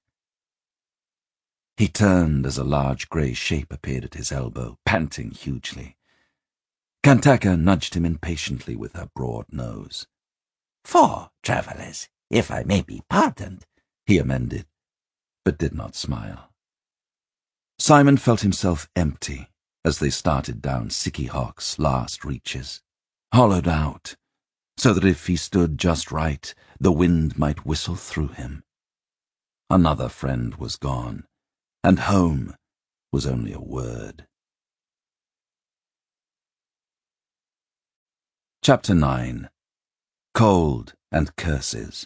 He turned as a large grey shape appeared at his elbow, panting hugely. Kantaka nudged him impatiently with her broad nose. "Four travelers, if I may be pardoned," he amended, but did not smile. Simon felt himself empty as they started down Sickihawk's last reaches, hollowed out, so that if he stood just right, the wind might whistle through him. Another friend was gone, and home was only a word. Chapter nine. Cold and Curses.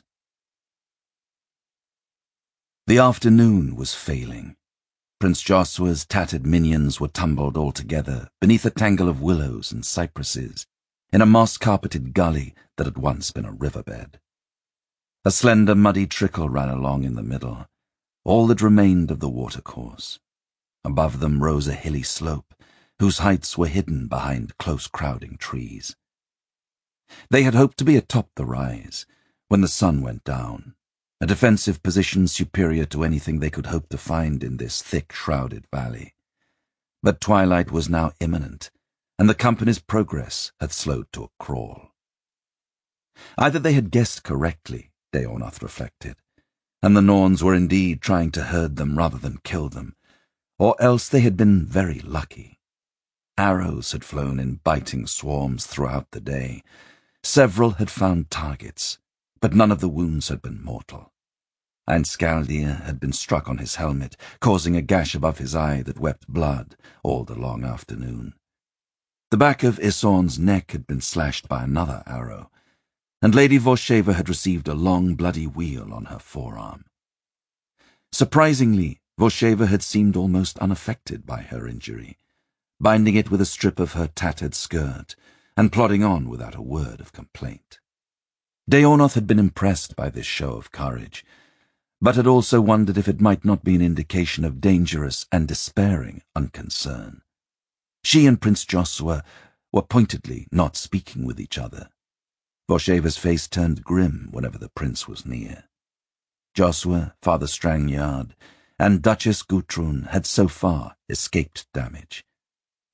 The afternoon was failing. Prince Joshua's tattered minions were tumbled all together beneath a tangle of willows and cypresses in a moss-carpeted gully that had once been a riverbed. A slender muddy trickle ran along in the middle, all that remained of the watercourse. Above them rose a hilly slope, whose heights were hidden behind close crowding trees. They had hoped to be atop the rise when the sun went down, a defensive position superior to anything they could hope to find in this thick, shrouded valley. But twilight was now imminent, and the company's progress had slowed to a crawl. Either they had guessed correctly, Deonoth reflected, and the Norns were indeed trying to herd them rather than kill them, or else they had been very lucky. Arrows had flown in biting swarms throughout the day. Several had found targets, but none of the wounds had been mortal. And Skaldir had been struck on his helmet, causing a gash above his eye that wept blood all the long afternoon. The back of Isorn's neck had been slashed by another arrow, and Lady Vorsheva had received a long bloody weal on her forearm. Surprisingly, Vorsheva had seemed almost unaffected by her injury, binding it with a strip of her tattered skirt, and plodding on without a word of complaint. Deonoth had been impressed by this show of courage, but had also wondered if it might not be an indication of dangerous and despairing unconcern. She and Prince Joshua were pointedly not speaking with each other. Vorsheva's face turned grim whenever the prince was near. Joshua, Father Strangyard, and Duchess Gutrun had so far escaped damage.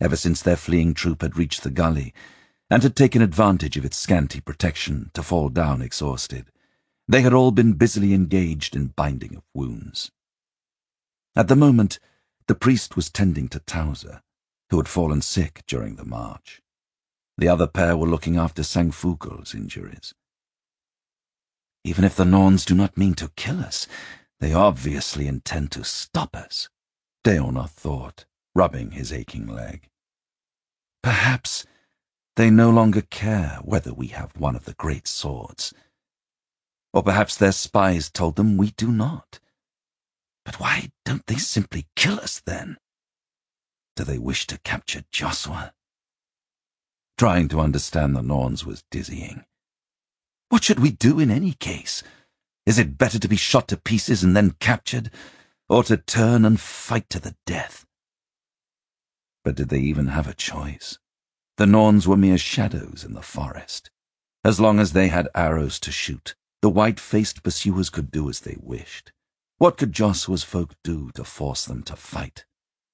ever since their fleeing troop had reached the gully, and had taken advantage of its scanty protection to fall down exhausted. They had all been busily engaged in binding of wounds. At the moment, the priest was tending to Towser, who had fallen sick during the march. The other pair were looking after Sangfugel's injuries. "Even if the Norns do not mean to kill us, they obviously intend to stop us," Daonoth thought, rubbing his aching leg. "Perhaps they no longer care whether we have one of the great swords. Or perhaps their spies told them we do not. But why don't they simply kill us then? Do they wish to capture Josua?" Trying to understand the Norns was dizzying. What should we do in any case? Is it better to be shot to pieces and then captured, or to turn and fight to the death? But did they even have a choice? The Norns were mere shadows in the forest. As long as they had arrows to shoot, the white-faced pursuers could do as they wished. What could Josua's folk do to force them to fight?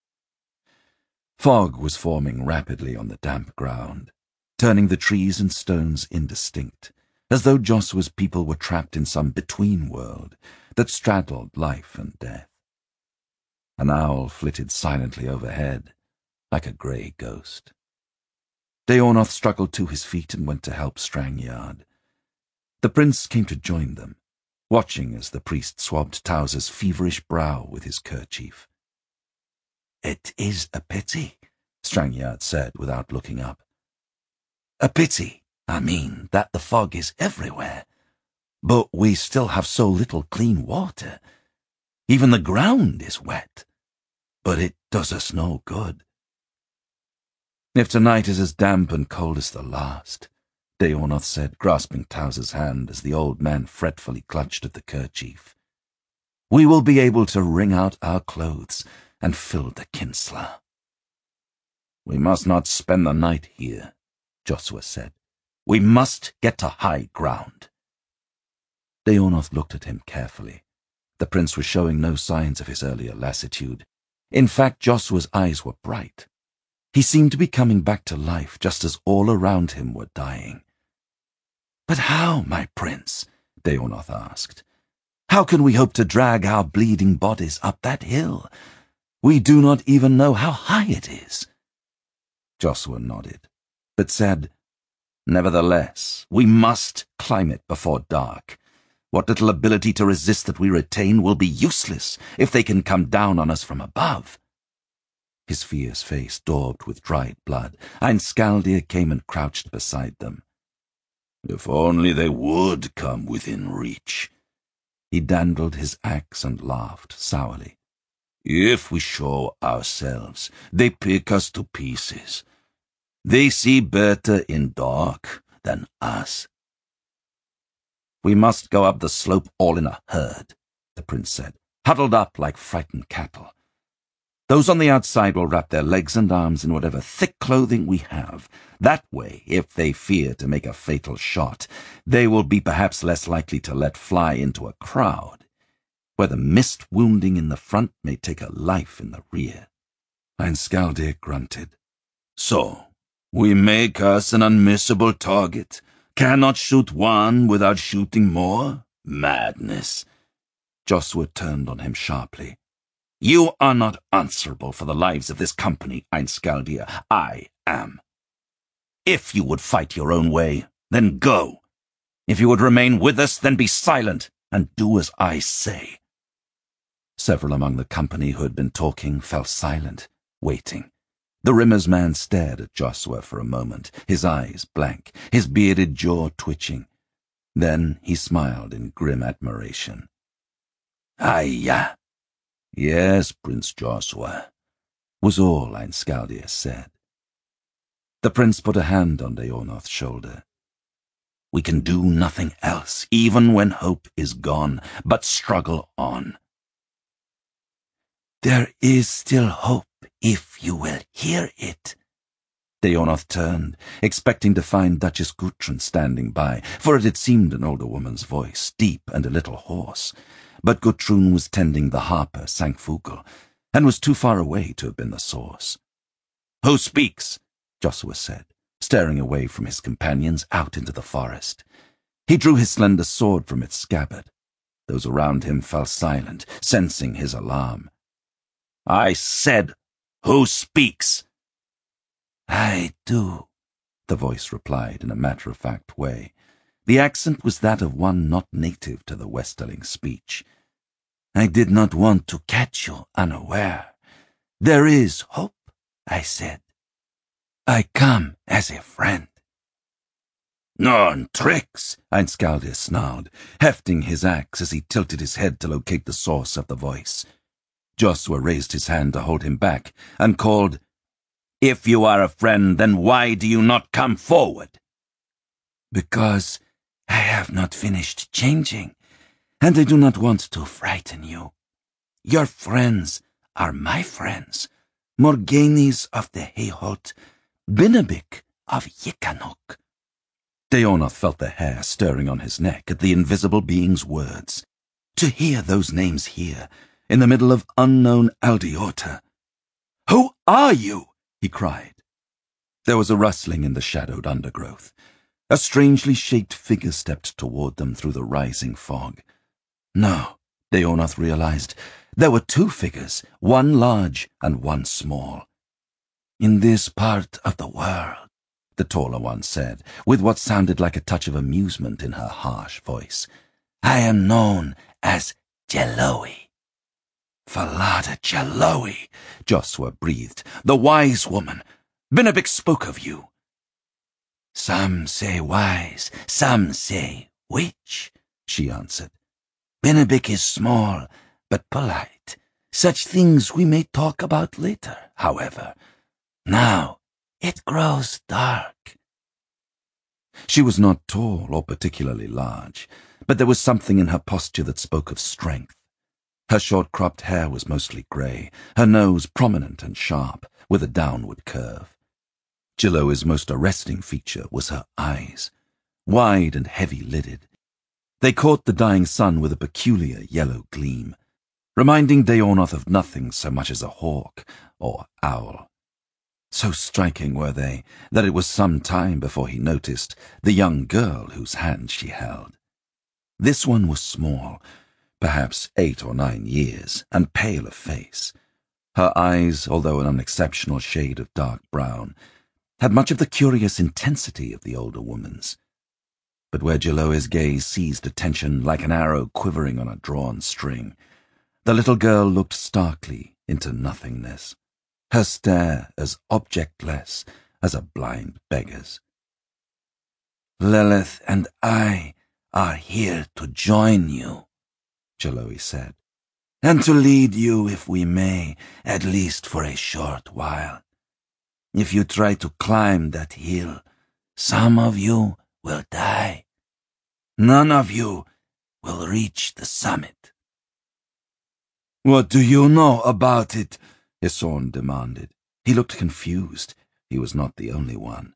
Fog was forming rapidly on the damp ground, turning the trees and stones indistinct, as though Josua's people were trapped in some between world that straddled life and death. An owl flitted silently overhead, like a grey ghost. Daonoth struggled to his feet and went to help Strangyard. The prince came to join them, watching as the priest swabbed Towser's feverish brow with his kerchief. "It is a pity," Strangyard said without looking up. "A pity, I mean, that the fog is everywhere. But we still have so little clean water. Even the ground is wet. But it does us no good." "If tonight is as damp and cold as the last," Daonoth said, grasping Towser's hand as the old man fretfully clutched at the kerchief, "we will be able to wring out our clothes and fill the kinsler." "We must not spend the night here," Josua said. "We must get to high ground." Daonoth looked at him carefully. The prince was showing no signs of his earlier lassitude. In fact, Josua's eyes were bright. He seemed to be coming back to life just as all around him were dying. "But how, my prince?" Daonoth asked. "How can we hope to drag our bleeding bodies up that hill? We do not even know how high it is." Josua nodded, but said, "Nevertheless, we must climb it before dark. What little ability to resist that we retain will be useless if they can come down on us from above." His fierce face daubed with dried blood, Einskaldir came and crouched beside them. "If only they would come within reach." He dandled his axe and laughed sourly. "If we show ourselves, they pick us to pieces. They see better in dark than us." "We must go up the slope all in a herd," the prince said, "huddled up like frightened cattle. Those on the outside will wrap their legs and arms in whatever thick clothing we have. That way, if they fear to make a fatal shot, they will be perhaps less likely to let fly into a crowd, where the missed wounding in the front may take a life in the rear." Einskaldir grunted. "So, we make us an unmissable target, cannot shoot one without shooting more? Madness." Josua turned on him sharply. "You are not answerable for the lives of this company, Einskaldir. I am. If you would fight your own way, then go. If you would remain with us, then be silent and do as I say." Several among the company who had been talking fell silent, waiting. The Rimmer's man stared at Josua for a moment, his eyes blank, his bearded jaw twitching. Then he smiled in grim admiration. "Ayya! Yes, Prince Josua," was all Einskaldir said. The prince put a hand on Daonoth's shoulder. "We can do nothing else, even when hope is gone, but struggle on." "There is still hope, if you will hear it." Daonoth turned, expecting to find Duchess Gutrun standing by, for it had seemed an older woman's voice, deep and a little hoarse. But Gutrun was tending the harper Sangfugel, and was too far away to have been the source. Who speaks? Joshua said, staring away from his companions out into the forest. He drew his slender sword from its scabbard. Those around him fell silent, sensing his alarm. I said, who speaks? I do, the voice replied in a matter-of-fact way. The accent was that of one not native to the Westerling speech. I did not want to catch you unaware. There is hope, I said. I come as a friend. Norn tricks, Einskaldir snarled, hefting his axe as he tilted his head to locate the source of the voice. Joshua raised his hand to hold him back and called, If you are a friend, then why do you not come forward? Because I have not finished changing, and I do not want to frighten you. Your friends are my friends, Morganis of the Hayholt, Binnabik of Yikanok. Deonoth felt the hair stirring on his neck at the invisible being's words. To hear those names here, in the middle of unknown Aldiorta. Who are you? He cried. There was a rustling in the shadowed undergrowth. A strangely shaped figure stepped toward them through the rising fog. No, Deonoth realized, there were two figures, one large and one small. In this part of the world, the taller one said, with what sounded like a touch of amusement in her harsh voice, I am known as Jeloi. Falada Jeloi, Joshua breathed. The wise woman. Binnabik spoke of you. Some say wise, some say witch, she answered. Binnabik is small, but polite. Such things we may talk about later, however. Now it grows dark. She was not tall or particularly large, but there was something in her posture that spoke of strength. Her short-cropped hair was mostly grey, her nose prominent and sharp, with a downward curve. Jeloi's most arresting feature was her eyes, wide and heavy-lidded. They caught the dying sun with a peculiar yellow gleam, reminding Deonoth of nothing so much as a hawk or owl. So striking were they that it was some time before he noticed the young girl whose hand she held. This one was small, perhaps eight or nine years, and pale of face. Her eyes, although an unexceptional shade of dark brown, had much of the curious intensity of the older woman's. But where Jeloi's gaze seized attention like an arrow quivering on a drawn string, the little girl looked starkly into nothingness, her stare as objectless as a blind beggar's. Lilith and I are here to join you, Jeloi said, and to lead you, if we may, at least for a short while. If you try to climb that hill, some of you will die. None of you will reach the summit. What do you know about it? Isorn demanded. He looked confused. He was not the only one.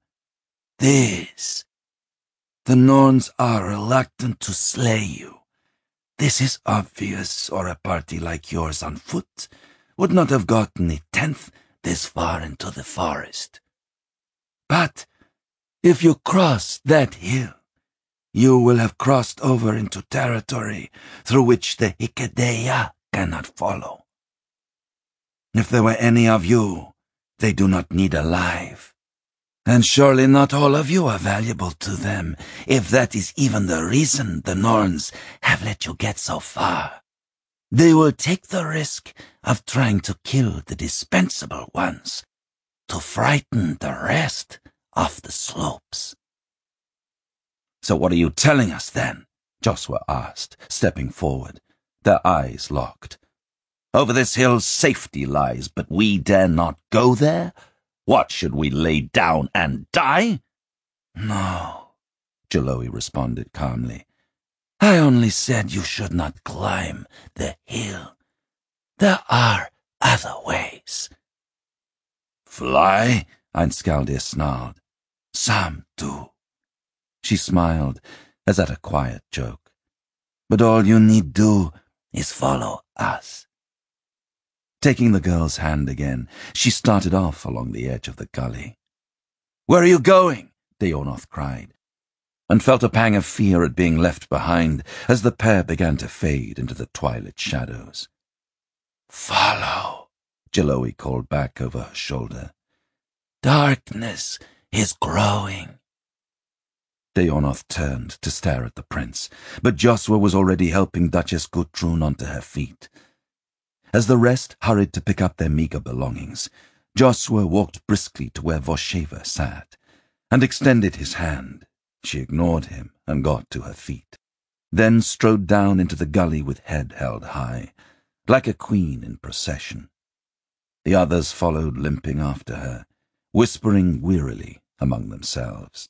This. The Norns are reluctant to slay you. This is obvious, or a party like yours on foot would not have gotten a tenth this far into the forest. But if you cross that hill, you will have crossed over into territory through which the Hikadeya cannot follow. If there were any of you, they do not need alive. And surely not all of you are valuable to them, if that is even the reason the Norns have let you get so far. They will take the risk of trying to kill the dispensable ones, to frighten the rest off the slopes. So what are you telling us then? Joshua asked, stepping forward. Their eyes locked. Over this hill safety lies, but we dare not go there? What, should we lay down and die? No, Jeloi responded calmly. I only said you should not climb the hill. There are other ways. Fly? Einskaldir snarled. Some do. She smiled, as at a quiet joke. But all you need do is follow us. Taking the girl's hand again, she started off along the edge of the gully. "Where are you going?" Deonoth cried, and felt a pang of fear at being left behind as the pair began to fade into the twilight shadows. "Follow," Jaloe called back over her shoulder. "Darkness is growing." Deonoth turned to stare at the prince, but Josua was already helping Duchess Gutrun onto her feet. As the rest hurried to pick up their meager belongings, Josua walked briskly to where Vosheva sat, and extended his hand. She ignored him and got to her feet, then strode down into the gully with head held high, like a queen in procession. The others followed limping after her, whispering wearily among themselves.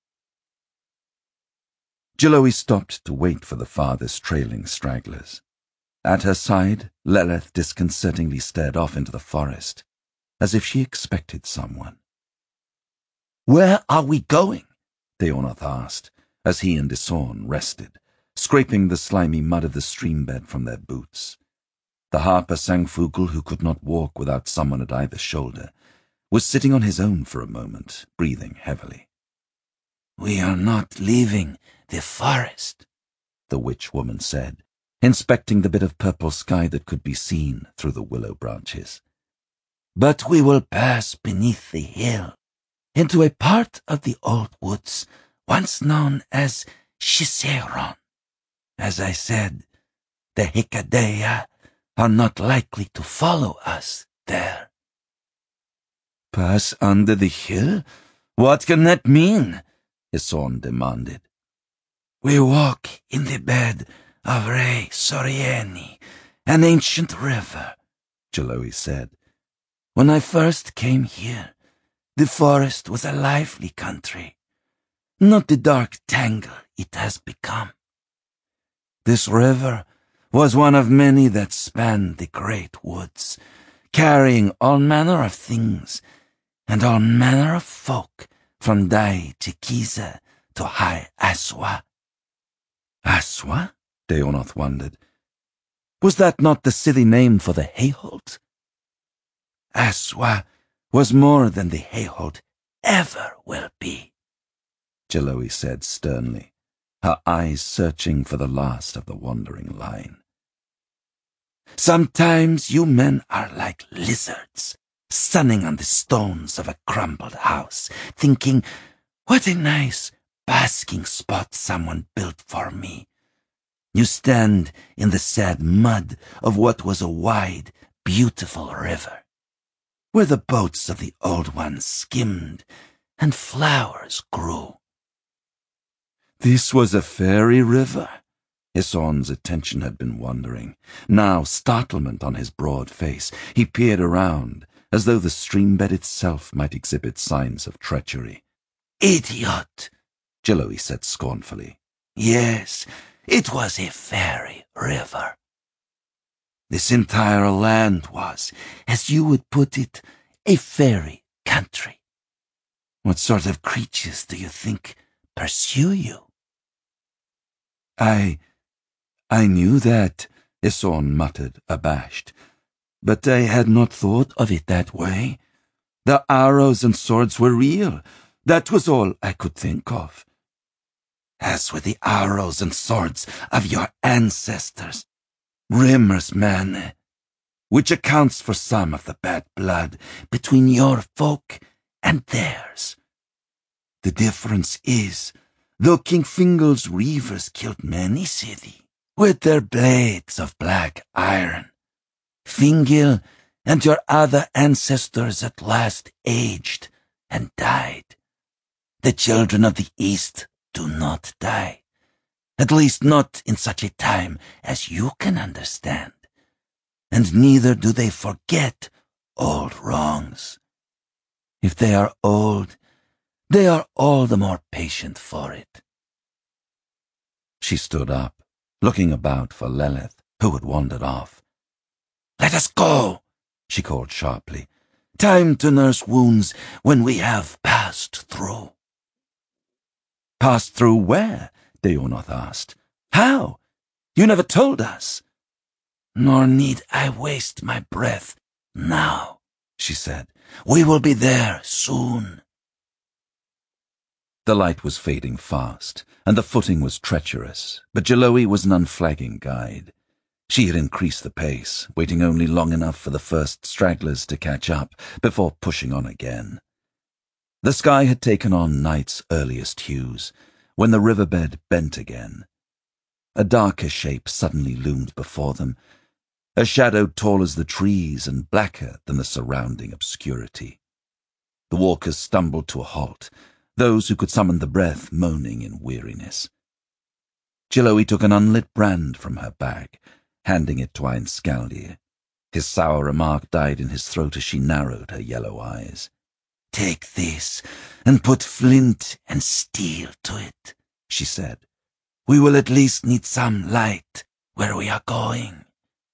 Jaloe stopped to wait for the farthest trailing stragglers. At her side, Leleth disconcertingly stared off into the forest, as if she expected someone. "Where are we going?" Deonoth asked, as he and Isorn rested, scraping the slimy mud of the streambed from their boots. The harper Sangfugel, who could not walk without someone at either shoulder, was sitting on his own for a moment, breathing heavily. "We are not leaving the forest," the witch woman said, inspecting the bit of purple sky that could be seen through the willow branches. "But we will pass beneath the hill, into a part of the old woods once known as Shiseiron. As I said, the Hekadeya are not likely to follow us there." "Pass under the hill? What can that mean?" Isorn demanded. "We walk in the bed of Re Sorieni, an ancient river," Jaloe said. "When I first came here, the forest was a lively country, not the dark tangle it has become. This river was one of many that spanned the great woods, carrying all manner of things and all manner of folk from Dai Chikiza to High Aswa." "Aswa?" Deonoth wondered. "Was that not the silly name for the Hayholt?" "Aswa was more than the Hayholt ever will be," Jaloe said sternly, her eyes searching for the last of the wandering line. "Sometimes you men are like lizards, sunning on the stones of a crumbled house, thinking, 'What a nice basking spot someone built for me.' You stand in the sad mud of what was a wide, beautiful river, where the boats of the old ones skimmed and flowers grew." This was a fairy river? Isorn's attention had been wandering. Now, startlement on his broad face, he peered around, as though the streambed itself might exhibit signs of treachery. "Idiot," Jaloe said scornfully. "Yes, it was a fairy river. This entire land was, as you would put it, a fairy country. What sort of creatures do you think pursue you?" I... I knew that, Isorn muttered, abashed, but I had not thought of it that way. The arrows and swords were real. That was all I could think of. As with the arrows and swords of your ancestors, Rimmer's man, which accounts for some of the bad blood between your folk and theirs. The difference is, though King Fingal's reavers killed many Sidi with their blades of black iron, Fingil and your other ancestors at last aged and died. The children of the East do not die, at least not in such a time as you can understand, and neither do they forget old wrongs. If they are old, they are all the more patient for it." She stood up, looking about for Leleth, who had wandered off. "Let us go," she called sharply. "Time to nurse wounds when we have passed through." "Passed through where?" Deonoth asked. "How? You never told us." "Nor need I waste my breath Now, she said, we will be there soon. The light was fading fast, and the footing was treacherous, but Jaloe was an unflagging guide. She had increased the pace, waiting only long enough for the first stragglers to catch up before pushing on again. The sky had taken on night's earliest hues, when the riverbed bent again. A darker shape suddenly loomed before them, a shadow tall as the trees and blacker than the surrounding obscurity. The walkers stumbled to a halt, those who could summon the breath moaning in weariness. Jaloe took an unlit brand from her bag, handing it to Ainscaldir. His sour remark died in his throat as she narrowed her yellow eyes. Take this, and put flint and steel to it, she said. We will at least need some light where we are going.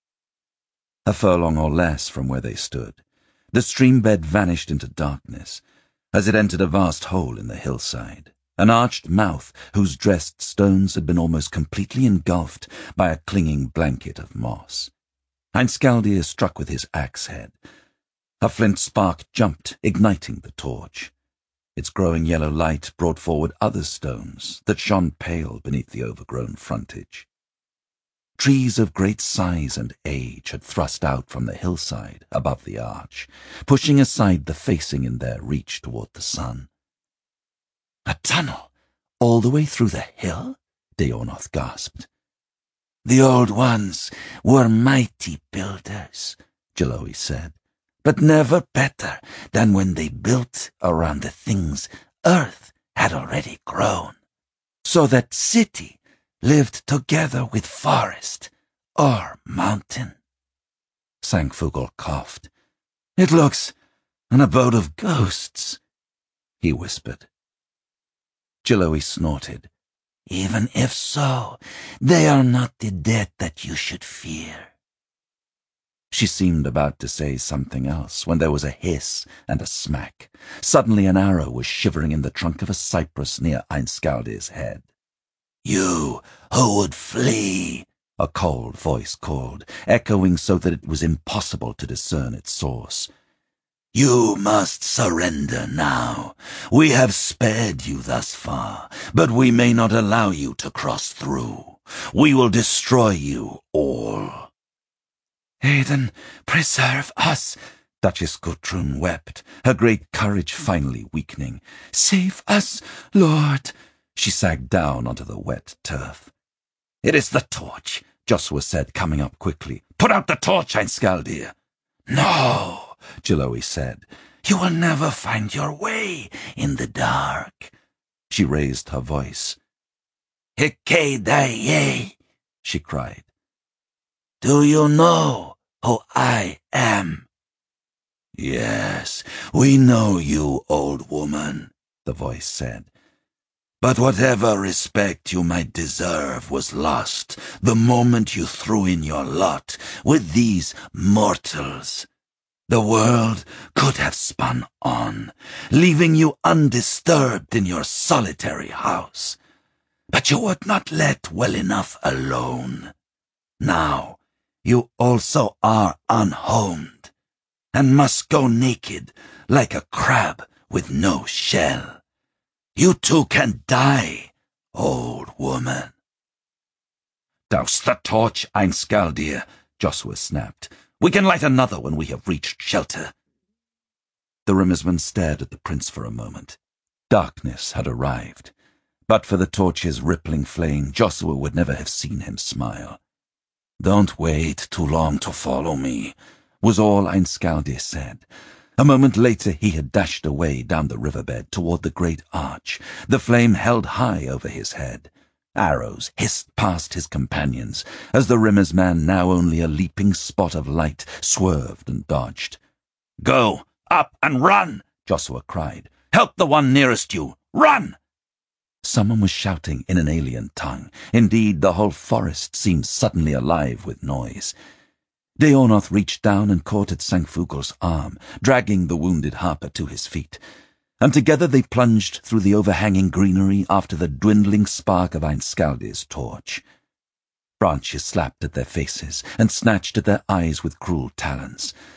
A furlong or less from where they stood, the stream bed vanished into darkness, as it entered a vast hole in the hillside, an arched mouth whose dressed stones had been almost completely engulfed by a clinging blanket of moss. Ainscaldir struck with his axe head. A flint spark jumped, igniting the torch. Its growing yellow light brought forward other stones that shone pale beneath the overgrown frontage. Trees of great size and age had thrust out from the hillside above the arch, pushing aside the facing in their reach toward the sun. A tunnel, all the way through the hill? Daonoth gasped. The old ones were mighty builders, Jaloe said, but never better than when they built around the things Earth had already grown, so that city lived together with forest or mountain. Sangfugol coughed. It looks an abode of ghosts, he whispered. Jaloe snorted. Even if so, they are not the dead that you should fear. She seemed about to say something else when there was a hiss and a smack. Suddenly an arrow was shivering in the trunk of a cypress near Ainscaldir's head. You who would flee, a cold voice called, echoing so that it was impossible to discern its source. You must surrender now. We have spared you thus far, but we may not allow you to cross through. We will destroy you all. Aidan, preserve us, Duchess Gutrun wept, her great courage finally weakening. Save us, Lord. She sagged down onto the wet turf. It is the torch, Josua said, coming up quickly. Put out the torch, Ainscaldir. No, Jaloe said. You will never find your way in the dark. She raised her voice. Hikedaye, she cried. Do you know who I am? Yes, we know you, old woman, the voice said. But whatever respect you might deserve was lost the moment you threw in your lot with these mortals. The world could have spun on, leaving you undisturbed in your solitary house. But you would not let well enough alone. Now, you also are unhomed, and must go naked like a crab with no shell. You too can die, old woman. Douse the torch, Ainscaldir, Josua snapped. We can light another when we have reached shelter. The Rimmersman stared at the prince for a moment. Darkness had arrived. But for the torch's rippling flame, Josua would never have seen him smile. Don't wait too long to follow me, was all Ainscaldir said. A moment later he had dashed away down the riverbed toward the great arch, the flame held high over his head. Arrows hissed past his companions, as the Rimmer's man, now only a leaping spot of light, swerved and dodged. Go, up and run, Josua cried. Help the one nearest you. Run! Someone was shouting in an alien tongue. Indeed, the whole forest seemed suddenly alive with noise. Daonoth reached down and caught at Sangfugol's arm, dragging the wounded harper to his feet, and together they plunged through the overhanging greenery after the dwindling spark of Ainscaldir's torch. Branches slapped at their faces and snatched at their eyes with cruel talons.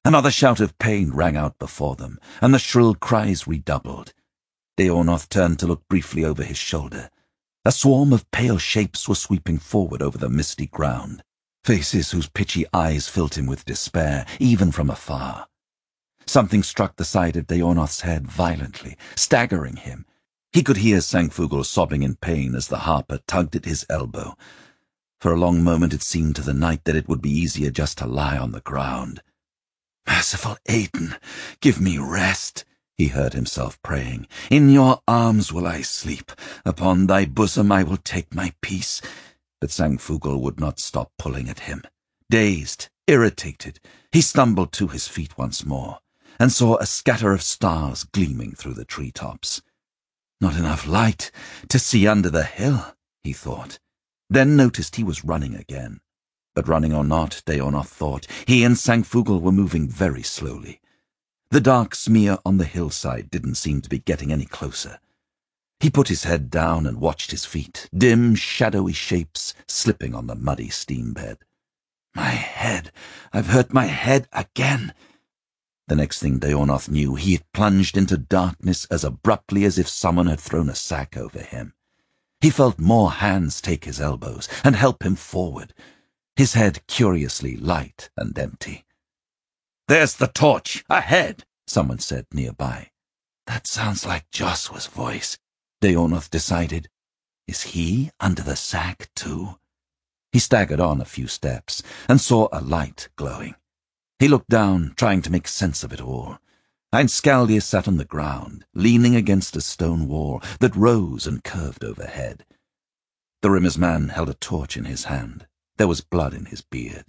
Another shout of pain rang out before them, and the shrill cries redoubled. Deonoth turned to look briefly over his shoulder. A swarm of pale shapes were sweeping forward over the misty ground, faces whose pitchy eyes filled him with despair, even from afar. Something struck the side of Deonoth's head violently, staggering him. He could hear Sangfugel sobbing in pain as the harper tugged at his elbow. For a long moment it seemed to the knight that it would be easier just to lie on the ground. "Merciful Aiden, give me rest," he heard himself praying. "In your arms will I sleep. Upon thy bosom I will take my peace." But Sangfugel would not stop pulling at him. Dazed, irritated, he stumbled to his feet once more, and saw a scatter of stars gleaming through the treetops. Not enough light to see under the hill, he thought, then noticed he was running again. But running or not, Deonoth thought, he and Sangfugel were moving very slowly. The dark smear on the hillside didn't seem to be getting any closer. He put his head down and watched his feet, dim, shadowy shapes slipping on the muddy steam bed. My head! I've hurt my head again! The next thing Deonoth knew, he had plunged into darkness as abruptly as if someone had thrown a sack over him. He felt more hands take his elbows and help him forward, his head curiously light and empty. "There's the torch, ahead," someone said nearby. That sounds like Joshua's voice, Deonoth decided. Is he under the sack too? He staggered on a few steps and saw a light glowing. He looked down, trying to make sense of it all. Einskaldir sat on the ground, leaning against a stone wall that rose and curved overhead. The Rimmer's man held a torch in his hand. There was blood in his beard.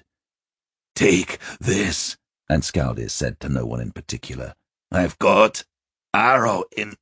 "Take this," Einskaldir said to no one in particular. "I've got arrow in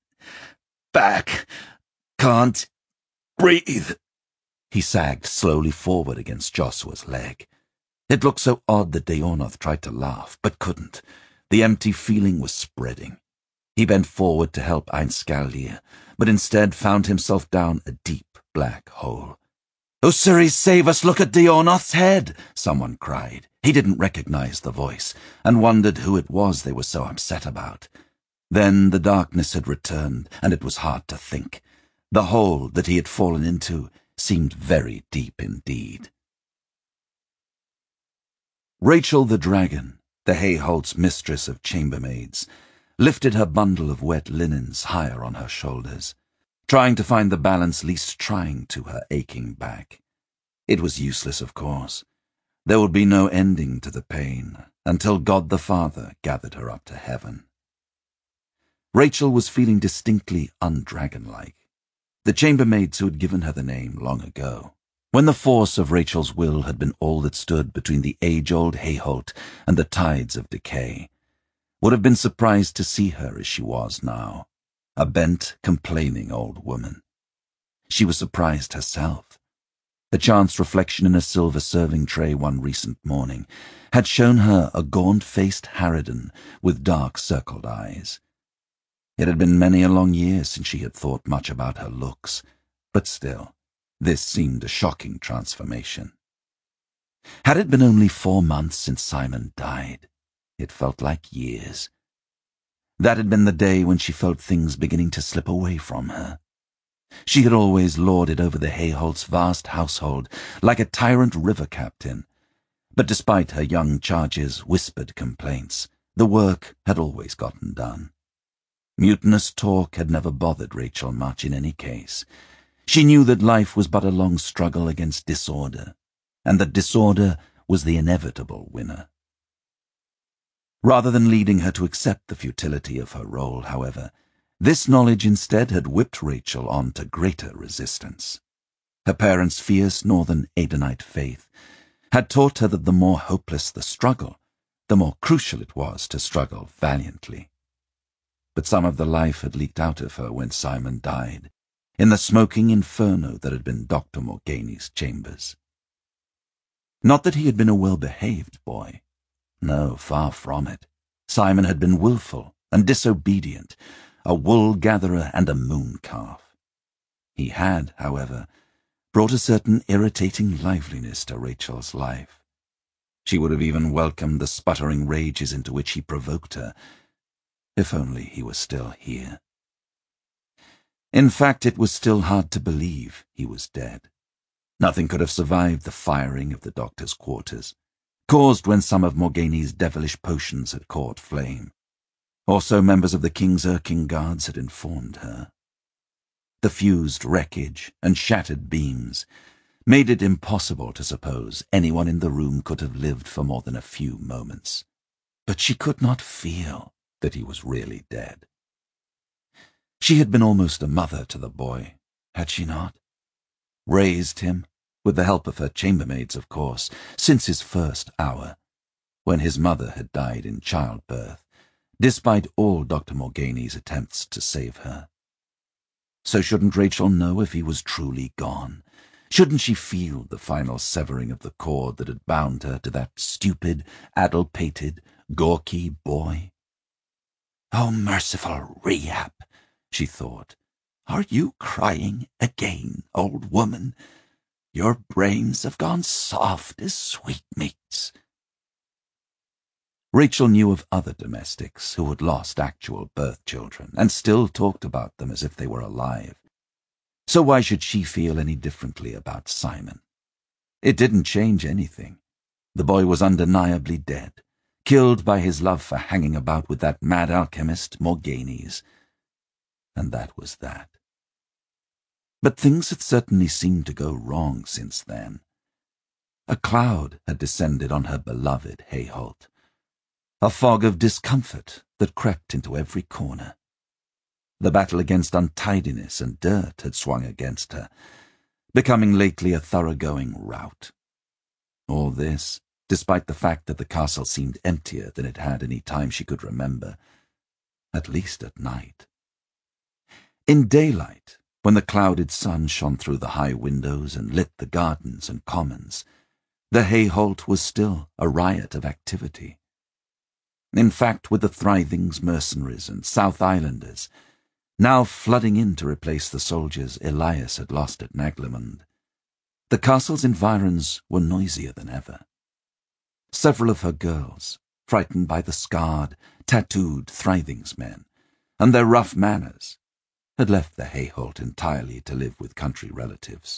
back. Can't breathe." He sagged slowly forward against Joshua's leg. It looked so odd that Deonoth tried to laugh, but couldn't. The empty feeling was spreading. He bent forward to help Einskaldir, but instead found himself down a deep black hole. "Osiris, save us! Look at Deonoth's head!" someone cried. He didn't recognize the voice, and wondered who it was they were so upset about. Then the darkness had returned, and it was hard to think. The hole that he had fallen into seemed very deep indeed. Rachel the dragon, the Hayholt's mistress of chambermaids, lifted her bundle of wet linens higher on her shoulders, trying to find the balance least trying to her aching back. It was useless, of course. There would be no ending to the pain until God the Father gathered her up to heaven. Rachel was feeling distinctly undragon-like. The chambermaids who had given her the name long ago, when the force of Rachel's will had been all that stood between the age-old Hayholt and the tides of decay, would have been surprised to see her as she was now, a bent, complaining old woman. She was surprised herself. A chance reflection in a silver serving tray one recent morning had shown her a gaunt-faced harridan with dark circled eyes. It had been many a long year since she had thought much about her looks, but still, this seemed a shocking transformation. Had it been only four months since Simon died, it felt like years. That had been the day when she felt things beginning to slip away from her. She had always lorded over the Hayholt's vast household like a tyrant river captain, but despite her young charge's whispered complaints, the work had always gotten done. Mutinous talk had never bothered Rachel much in any case. She knew that life was but a long struggle against disorder, and that disorder was the inevitable winner. Rather than leading her to accept the futility of her role, however, this knowledge instead had whipped Rachel on to greater resistance. Her parents' fierce northern Aidenite faith had taught her that the more hopeless the struggle, the more crucial it was to struggle valiantly. But some of the life had leaked out of her when Simon died, in the smoking inferno that had been Doctor Morgani's chambers. Not that he had been a well-behaved boy. No, far from it. Simon had been willful and disobedient, a wool-gatherer and a moon-calf. He had, however, brought a certain irritating liveliness to Rachel's life. She would have even welcomed the sputtering rages into which he provoked her, if only he was still here. In fact, it was still hard to believe he was dead. Nothing could have survived the firing of the doctor's quarters, caused when some of Morgani's devilish potions had caught flame, or so members of the King's Erking Guards had informed her. The fused wreckage and shattered beams made it impossible to suppose anyone in the room could have lived for more than a few moments, but she could not feel that he was really dead. She had been almost a mother to the boy, had she not? Raised him, with the help of her chambermaids, of course, since his first hour, when his mother had died in childbirth, despite all Doctor Morgani's attempts to save her. So shouldn't Rachel know if he was truly gone? Shouldn't she feel the final severing of the cord that had bound her to that stupid, addle-pated, gawky boy? "Oh, merciful Rehab," she thought. "Are you crying again, old woman? Your brains have gone soft as sweetmeats." Rachel knew of other domestics who had lost actual birth children and still talked about them as if they were alive. So why should she feel any differently about Simon? It didn't change anything. The boy was undeniably dead, killed by his love for hanging about with that mad alchemist Morganis. And that was that. But things had certainly seemed to go wrong since then. A cloud had descended on her beloved Hayholt, a fog of discomfort that crept into every corner. The battle against untidiness and dirt had swung against her, becoming lately a thoroughgoing rout. All this, despite the fact that the castle seemed emptier than it had any time she could remember, at least at night. In daylight, when the clouded sun shone through the high windows and lit the gardens and commons, the Hayholt was still a riot of activity. In fact, with the Thrithings mercenaries and South Islanders now flooding in to replace the soldiers Elias had lost at Naglimund, the castle's environs were noisier than ever. Several of her girls, frightened by the scarred, tattooed Thrithings men and their rough manners, had left the Hayholt entirely to live with country relatives.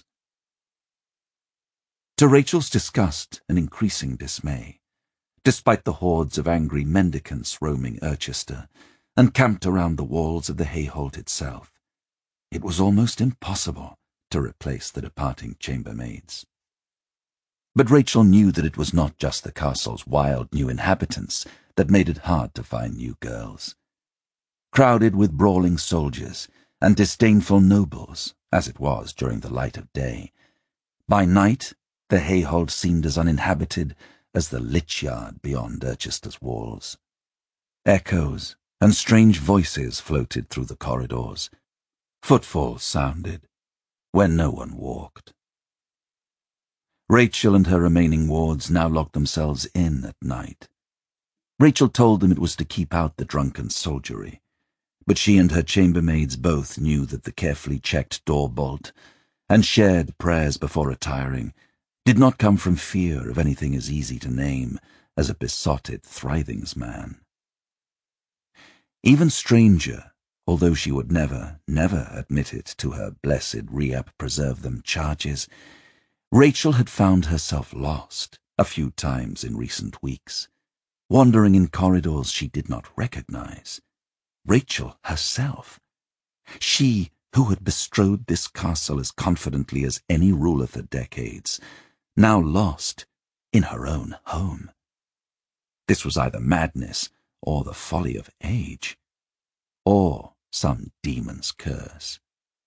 To Rachel's disgust and increasing dismay, despite the hordes of angry mendicants roaming Urchester and camped around the walls of the Hayholt itself, it was almost impossible to replace the departing chambermaids. But Rachel knew that it was not just the castle's wild new inhabitants that made it hard to find new girls. Crowded with brawling soldiers and disdainful nobles, as it was during the light of day, by night the Hayholt seemed as uninhabited as the lich yard beyond Urchester's walls. Echoes and strange voices floated through the corridors. Footfalls sounded where no one walked. Rachel and her remaining wards now locked themselves in at night. Rachel told them it was to keep out the drunken soldiery, but she and her chambermaids both knew that the carefully checked door bolt and shared prayers before retiring did not come from fear of anything as easy to name as a besotted Thrithings man. Even stranger, although she would never, never admit it to her blessed Rehab preserve them charges, Rachel had found herself lost a few times in recent weeks, wandering in corridors she did not recognize. Rachel herself, she who had bestrode this castle as confidently as any ruler for decades, now lost in her own home. This was either madness or the folly of age, or some demon's curse.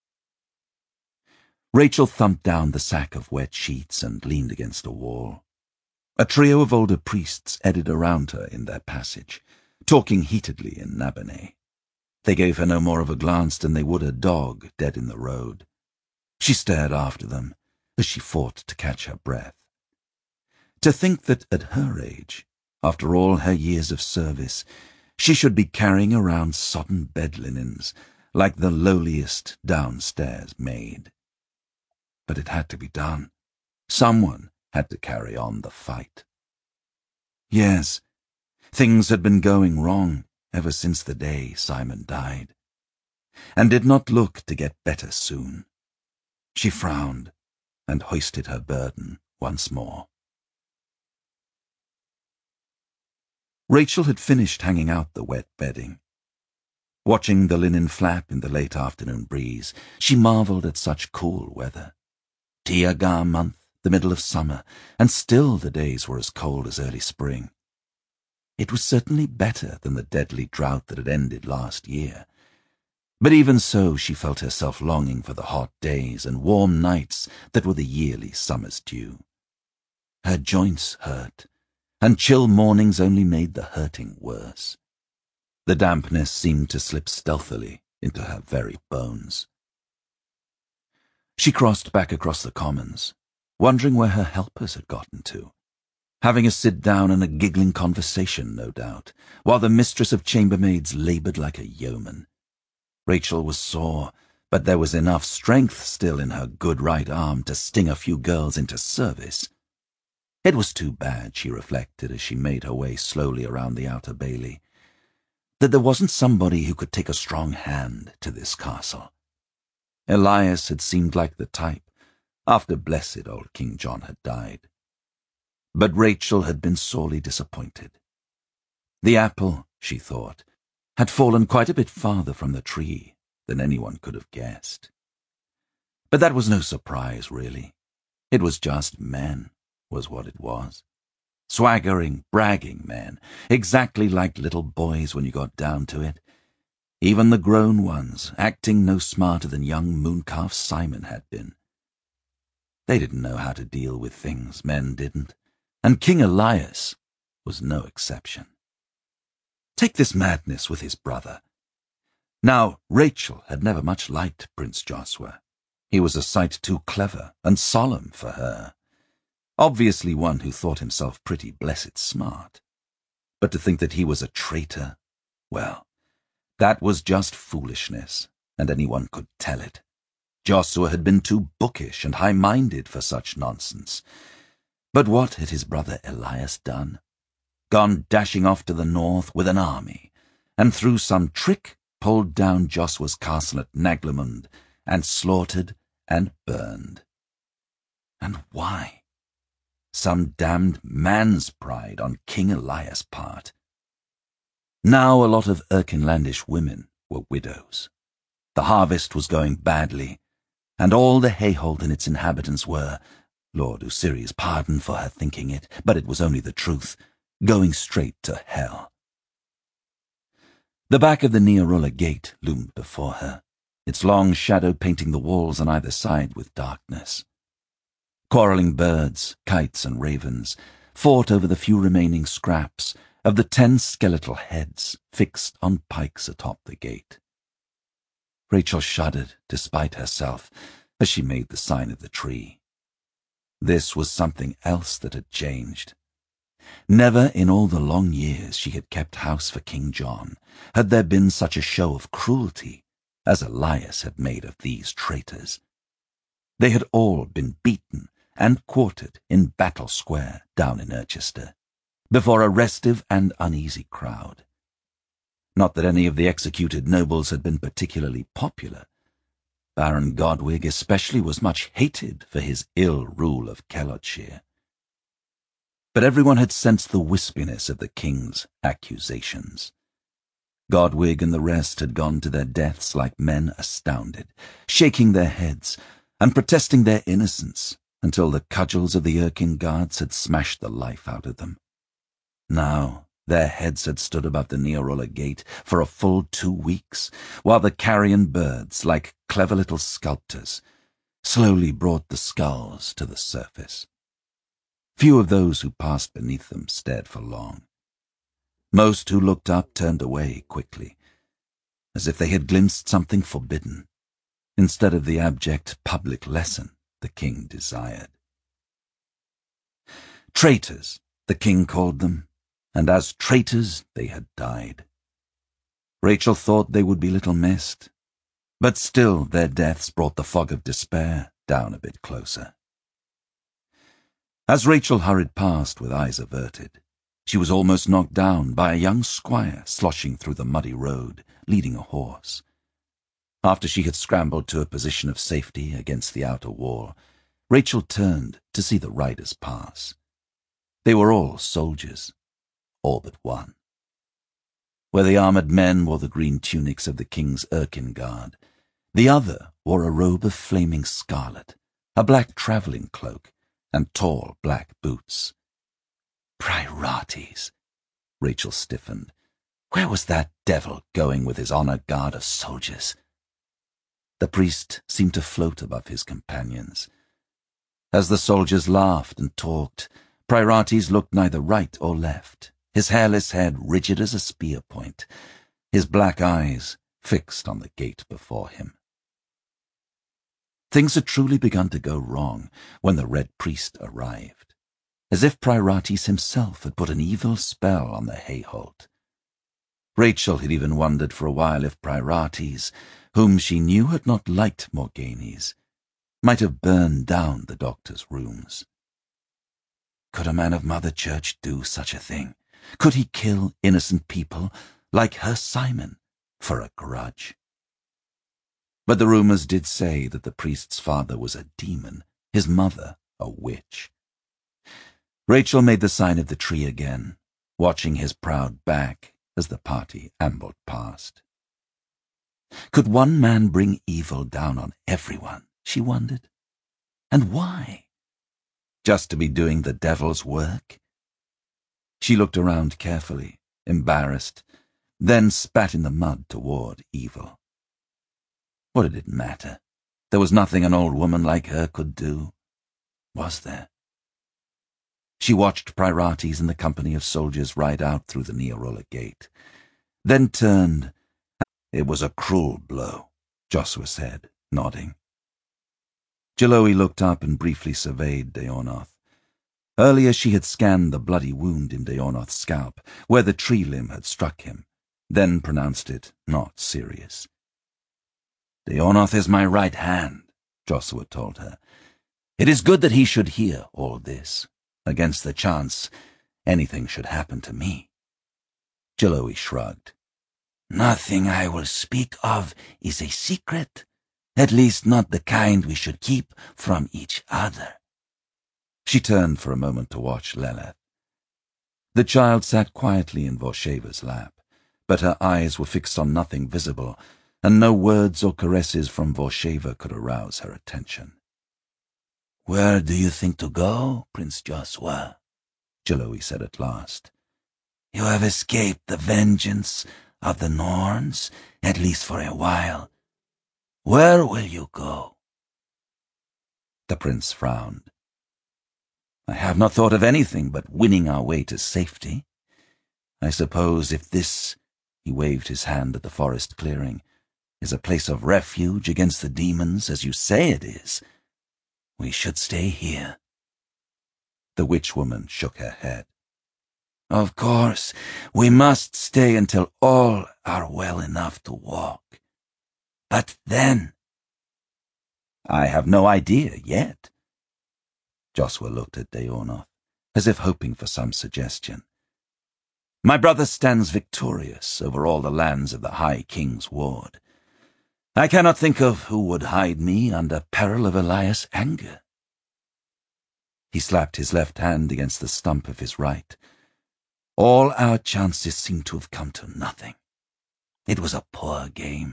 Rachel thumped down the sack of wet sheets and leaned against a wall. A trio of older priests eddied around her in their passage, talking heatedly in Nabanese. They gave her no more of a glance than they would a dog dead in the road. She stared after them as she fought to catch her breath. To think that at her age, after all her years of service, she should be carrying around sodden bed linens like the lowliest downstairs maid. But it had to be done. Someone had to carry on the fight. Yes, things had been going wrong ever since the day Simon died, and did not look to get better soon. She frowned and hoisted her burden once more. Rachel had finished hanging out the wet bedding. Watching the linen flap in the late afternoon breeze, she marvelled at such cool weather. Tiagar month, the middle of summer, and still the days were as cold as early spring. It was certainly better than the deadly drought that had ended last year. But even so, she felt herself longing for the hot days and warm nights that were the yearly summer's due. Her joints hurt, and chill mornings only made the hurting worse. The dampness seemed to slip stealthily into her very bones. She crossed back across the commons, wondering where her helpers had gotten to, having a sit-down and a giggling conversation, no doubt, while the mistress of chambermaids laboured like a yeoman. Rachel was sore, but there was enough strength still in her good right arm to sting a few girls into service. It was too bad, she reflected as she made her way slowly around the outer bailey, that there wasn't somebody who could take a strong hand to this castle. Elias had seemed like the type, after blessed old King John had died. But Rachel had been sorely disappointed. The apple, she thought, had fallen quite a bit farther from the tree than anyone could have guessed. But that was no surprise, really. It was just men, was what it was. Swaggering, bragging men, exactly like little boys when you got down to it. Even the grown ones, acting no smarter than young mooncalf Simon had been. They didn't know how to deal with things, men didn't, and King Elias was no exception. Take this madness with his brother. Now, Rachel had never much liked Prince Joshua. He was a sight too clever and solemn for her. Obviously one who thought himself pretty blessed smart. But to think that he was a traitor, well, that was just foolishness, and anyone could tell it. Joshua had been too bookish and high-minded for such nonsense. But what had his brother Elias done? Gone dashing off to the north with an army, and through some trick pulled down Joshua's castle at Naglemund, and slaughtered and burned. And why? Some damned man's pride on King Elias' part. Now a lot of Erkinlandish women were widows. The harvest was going badly, and all the Hayholt and its inhabitants were, Lord Usiri's pardon for her thinking it, but it was only the truth, going straight to hell. The back of the Nearulla gate loomed before her, its long shadow painting the walls on either side with darkness. Quarrelling birds, kites and ravens fought over the few remaining scraps of the ten skeletal heads fixed on pikes atop the gate. Rachel shuddered despite herself as she made the sign of the tree. This was something else that had changed. Never in all the long years she had kept house for King John had there been such a show of cruelty as Elias had made of these traitors. They had all been beaten and quartered in Battle Square down in Irchester, before a restive and uneasy crowd. Not that any of the executed nobles had been particularly popular. Baron Godwig especially was much hated for his ill rule of Kellotshire. But everyone had sensed the wispiness of the king's accusations. Godwig and the rest had gone to their deaths like men astounded, shaking their heads and protesting their innocence until the cudgels of the Erkin guards had smashed the life out of them. Now their heads had stood above the Nearulla gate for a full two weeks, while the carrion birds, like clever little sculptors, slowly brought the skulls to the surface. Few of those who passed beneath them stared for long. Most who looked up turned away quickly, as if they had glimpsed something forbidden, instead of the abject public lesson the king desired. Traitors, the king called them, and as traitors they had died. Rachel thought they would be little missed, but still their deaths brought the fog of despair down a bit closer. As Rachel hurried past with eyes averted, She was almost knocked down by a young squire sloshing through the muddy road, leading a horse. After she had scrambled to a position of safety against the outer wall, Rachel turned to see the riders pass. They were all soldiers, all but one. Where the armoured men wore the green tunics of the king's Erkin Guard, the other wore a robe of flaming scarlet, a black travelling cloak, and tall black boots. Priorities. Rachel stiffened. Where was that devil going with his honour guard of soldiers? The priest seemed to float above his companions. As the soldiers laughed and talked, Priorities looked neither right or left, his hairless head rigid as a spear point, his black eyes fixed on the gate before him. Things had truly begun to go wrong when the Red Priest arrived, as if Priorities himself had put an evil spell on the Hayholt. Rachel had even wondered for a while if Priorities, whom she knew had not liked Morghanes, might have burned down the doctor's rooms. Could a man of Mother Church do such a thing? Could he kill innocent people like her Simon for a grudge? But the rumours did say that the priest's father was a demon, his mother a witch. Rachel made the sign of the tree again, watching his proud back as the party ambled past. Could one man bring evil down on everyone, she wondered? And why? Just to be doing the devil's work? She looked around carefully, embarrassed, then spat in the mud toward evil. What did it matter? There was nothing an old woman like her could do. Was there? She watched Priorities and the company of soldiers ride out through the Nearola gate, then turned. It was a cruel blow, Josua said, nodding. Jaloe looked up and briefly surveyed Daonoth. Earlier she had scanned the bloody wound in Daonoth's scalp, where the tree limb had struck him, then pronounced it not serious. Daonoth is my right hand, Josua told her. It is good that he should hear all this, against the chance anything should happen to me. Jaloe shrugged. Nothing I will speak of is a secret, at least not the kind we should keep from each other. She turned for a moment to watch Leleth. The child sat quietly in Vorsheva's lap, but her eyes were fixed on nothing visible, and no words or caresses from Vorsheva could arouse her attention. Where do you think to go, Prince Josua? Jaloe said at last. You have escaped the vengeance of the Norns, at least for a while. Where will you go? The prince frowned. I have not thought of anything but winning our way to safety. I suppose if this, he waved his hand at the forest clearing, is a place of refuge against the demons, as you say it is, we should stay here. The witch-woman shook her head. Of course, we must stay until all are well enough to walk. But then... I have no idea yet. Josua looked at Daonoth, as if hoping for some suggestion. My brother stands victorious over all the lands of the High King's ward. I cannot think of who would hide me under peril of Elias' anger. He slapped his left hand against the stump of his right. All our chances seemed to have come to nothing. It was a poor game.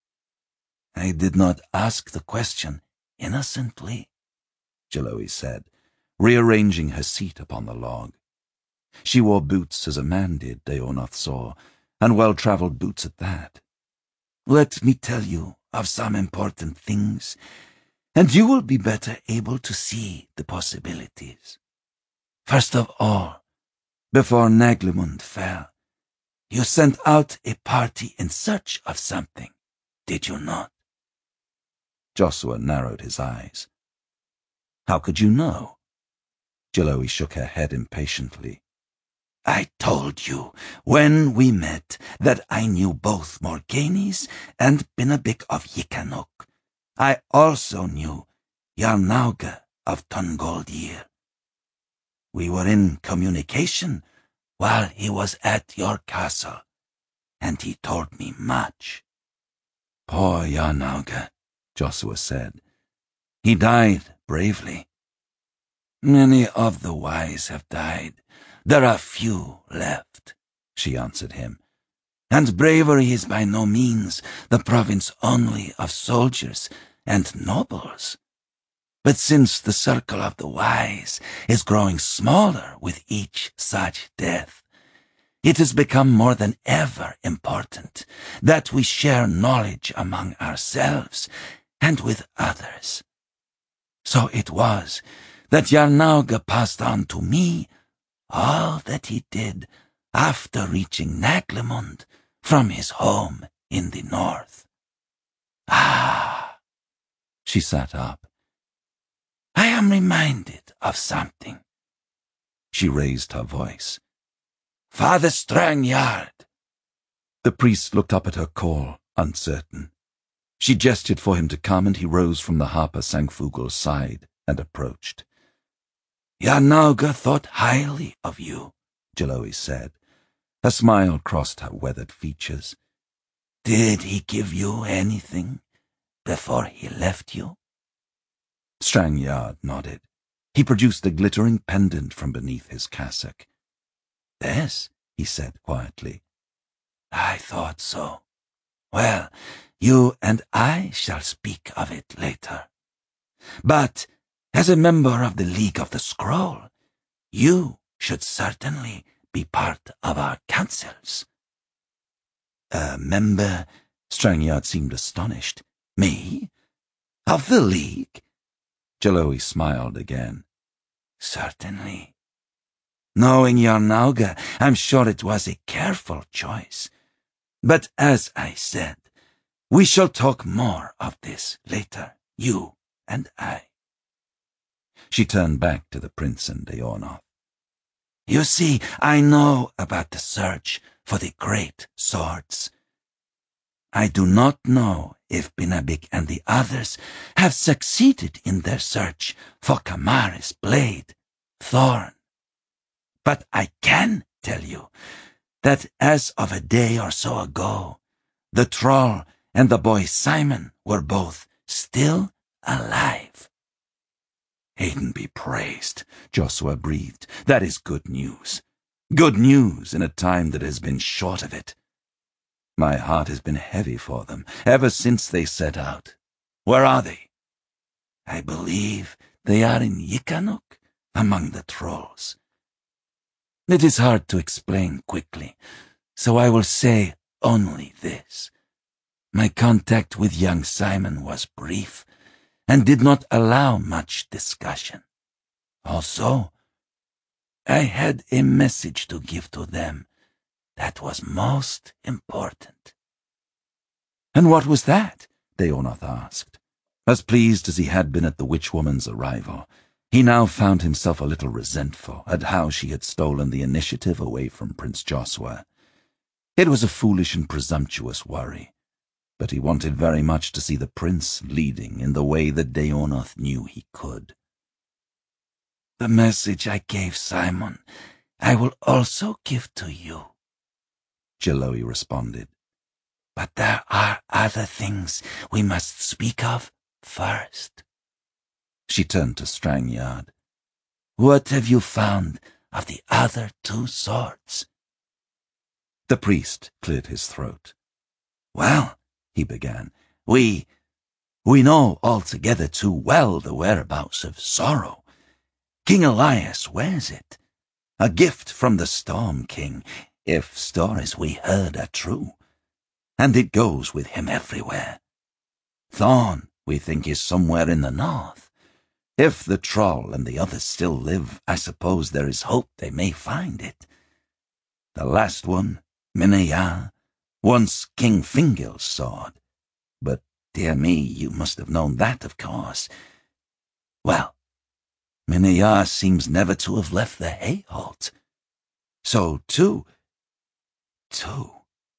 I did not ask the question innocently, Jaloe said, rearranging her seat upon the log. She wore boots as a man did, Daonoth saw, and well-travelled boots at that. Let me tell you of some important things, and you will be better able to see the possibilities. First of all, before Naglimund fell, you sent out a party in search of something, did you not? Josua narrowed his eyes. How could you know? Jaloe shook her head impatiently. I told you, when we met, that I knew both Morghanes and Binabik of Yikanok. I also knew Yarnauga of Tungoldir. We were in communication while he was at your castle, and he told me much." "Poor Yarnauga," Josua said. "He died bravely." "Many of the wise have died. There are few left," she answered him. "And bravery is by no means the province only of soldiers and nobles. But since the circle of the wise is growing smaller with each such death, it has become more than ever important that we share knowledge among ourselves and with others. So it was that Yarnauga passed on to me all that he did after reaching Naglemund from his home in the north. Ah!" She sat up. "I am reminded of something." She raised her voice. "Father Strangyard!" The priest looked up at her call, uncertain. She gestured for him to come, and he rose from the Harper Sangfugl's side and approached. "Yarnauga thought highly of you," Jaloe said. A smile crossed her weathered features. "Did he give you anything before he left you?" Strangyard nodded. He produced a glittering pendant from beneath his cassock. "This," he said quietly. "I thought so. Well, you and I shall speak of it later. But as a member of the League of the Scroll, you should certainly be part of our councils." "A member?" Strangyard seemed astonished. "Me? Of the League?" Jaloe smiled again. "Certainly. Knowing Yarnauga, I'm sure it was a careful choice. But as I said, we shall talk more of this later, you and I." She turned back to the prince and Daonoth. "You see, I know about the search for the great swords. I do not know if Binabik and the others have succeeded in their search for Kamari's blade, Thorn. But I can tell you that as of a day or so ago, the troll and the boy Simon were both still alive." "Hayden be praised," Josua breathed. "That is good news. Good news in a time that has been short of it. My heart has been heavy for them ever since they set out. Where are they?" "I believe they are in Yikanuk, among the trolls. It is hard to explain quickly, so I will say only this. My contact with young Simon was brief and did not allow much discussion. Also, I had a message to give to them that was most important." "And what was that?" Daonoth asked. As pleased as he had been at the witch-woman's arrival, he now found himself a little resentful at how she had stolen the initiative away from Prince Josua. It was a foolish and presumptuous worry, but he wanted very much to see the prince leading in the way that Daonoth knew he could. "The message I gave Simon, I will also give to you," Jaloe responded. "But there are other things we must speak of first." She turned to Strangyard. "What have you found of the other two swords?" The priest cleared his throat. "Well," he began, we, we know altogether too well the whereabouts of Sorrow. King Elias wears it, a gift from the Storm King, if stories we heard are true, and it goes with him everywhere. Thorn, we think, is somewhere in the north. If the troll and the others still live, I suppose there is hope they may find it. The last one, Minaya, once King Fingil's sword. But, dear me, you must have known that, of course. Well, Minaya seems never to have left the Hayholt. So, too, two.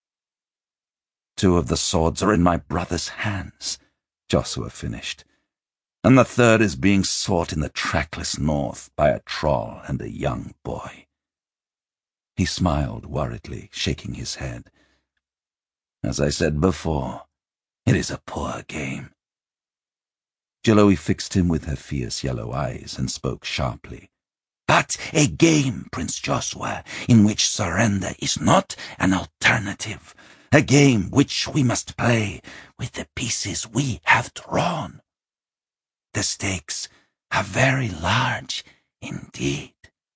Two of the swords are in my brother's hands," Josua finished, "and the third is being sought in the trackless north by a troll and a young boy." He smiled worriedly, shaking his head. As I said before, it is a poor game. Jaloe fixed him with her fierce yellow eyes and spoke sharply. But a game, Prince Joshua, in which surrender is not an alternative. A game which we must play with the pieces we have drawn. The stakes are very large indeed.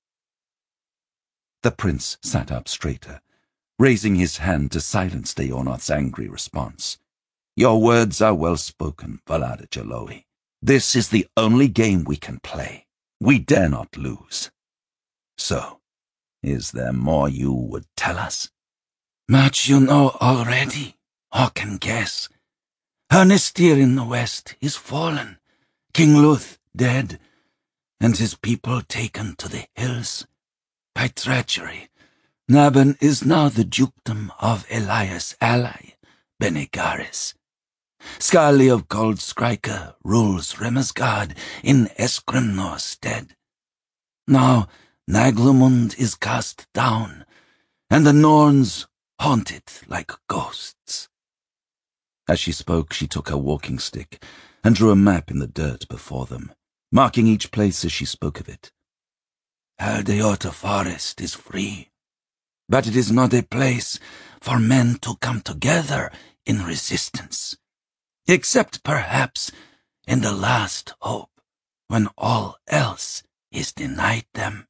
The prince sat up straighter, raising his hand to silence Daeonoth's angry response. Your words are well spoken, Valada Jaloe. This is the only game we can play. We dare not lose. So, is there more you would tell us? Much you know already, or can guess. Hernistir in the west is fallen, King Luth dead, and his people taken to the hills. By treachery, Nabon is now the dukedom of Elias' ally, Benegaris. Skali of Gold Skriker rules Remesgard in Eskrimnor's stead. Now Naglumund is cast down, and the Norns haunt it like ghosts. As she spoke, she took her walking stick and drew a map in the dirt before them, marking each place as she spoke of it. Aldeota Forest is free, but it is not a place for men to come together in resistance, except perhaps in the last hope, when all else is denied them.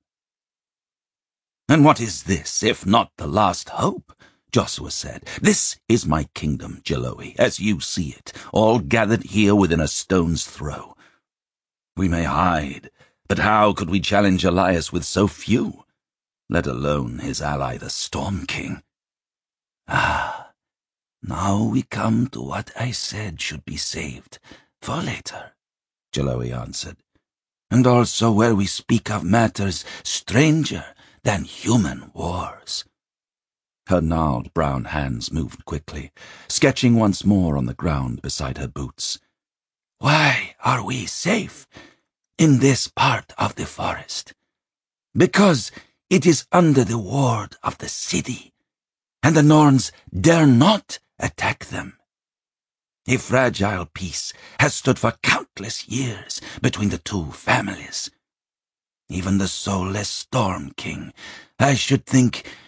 And what is this, if not the last hope? Joshua said. This is my kingdom, Jaloe, as you see it, all gathered here within a stone's throw. We may hide, but how could we challenge Elias with so few, let alone his ally the Storm King? Ah, now we come to what I said should be saved for later, Jaloe answered, and also where we speak of matters stranger than human wars. Her gnarled brown hands moved quickly, sketching once more on the ground beside her boots. Why are we safe in this part of the forest? Because it is under the ward of the city, and the Norns dare not attack them. A fragile peace has stood for countless years between the two families. Even the soulless Storm King, I should think,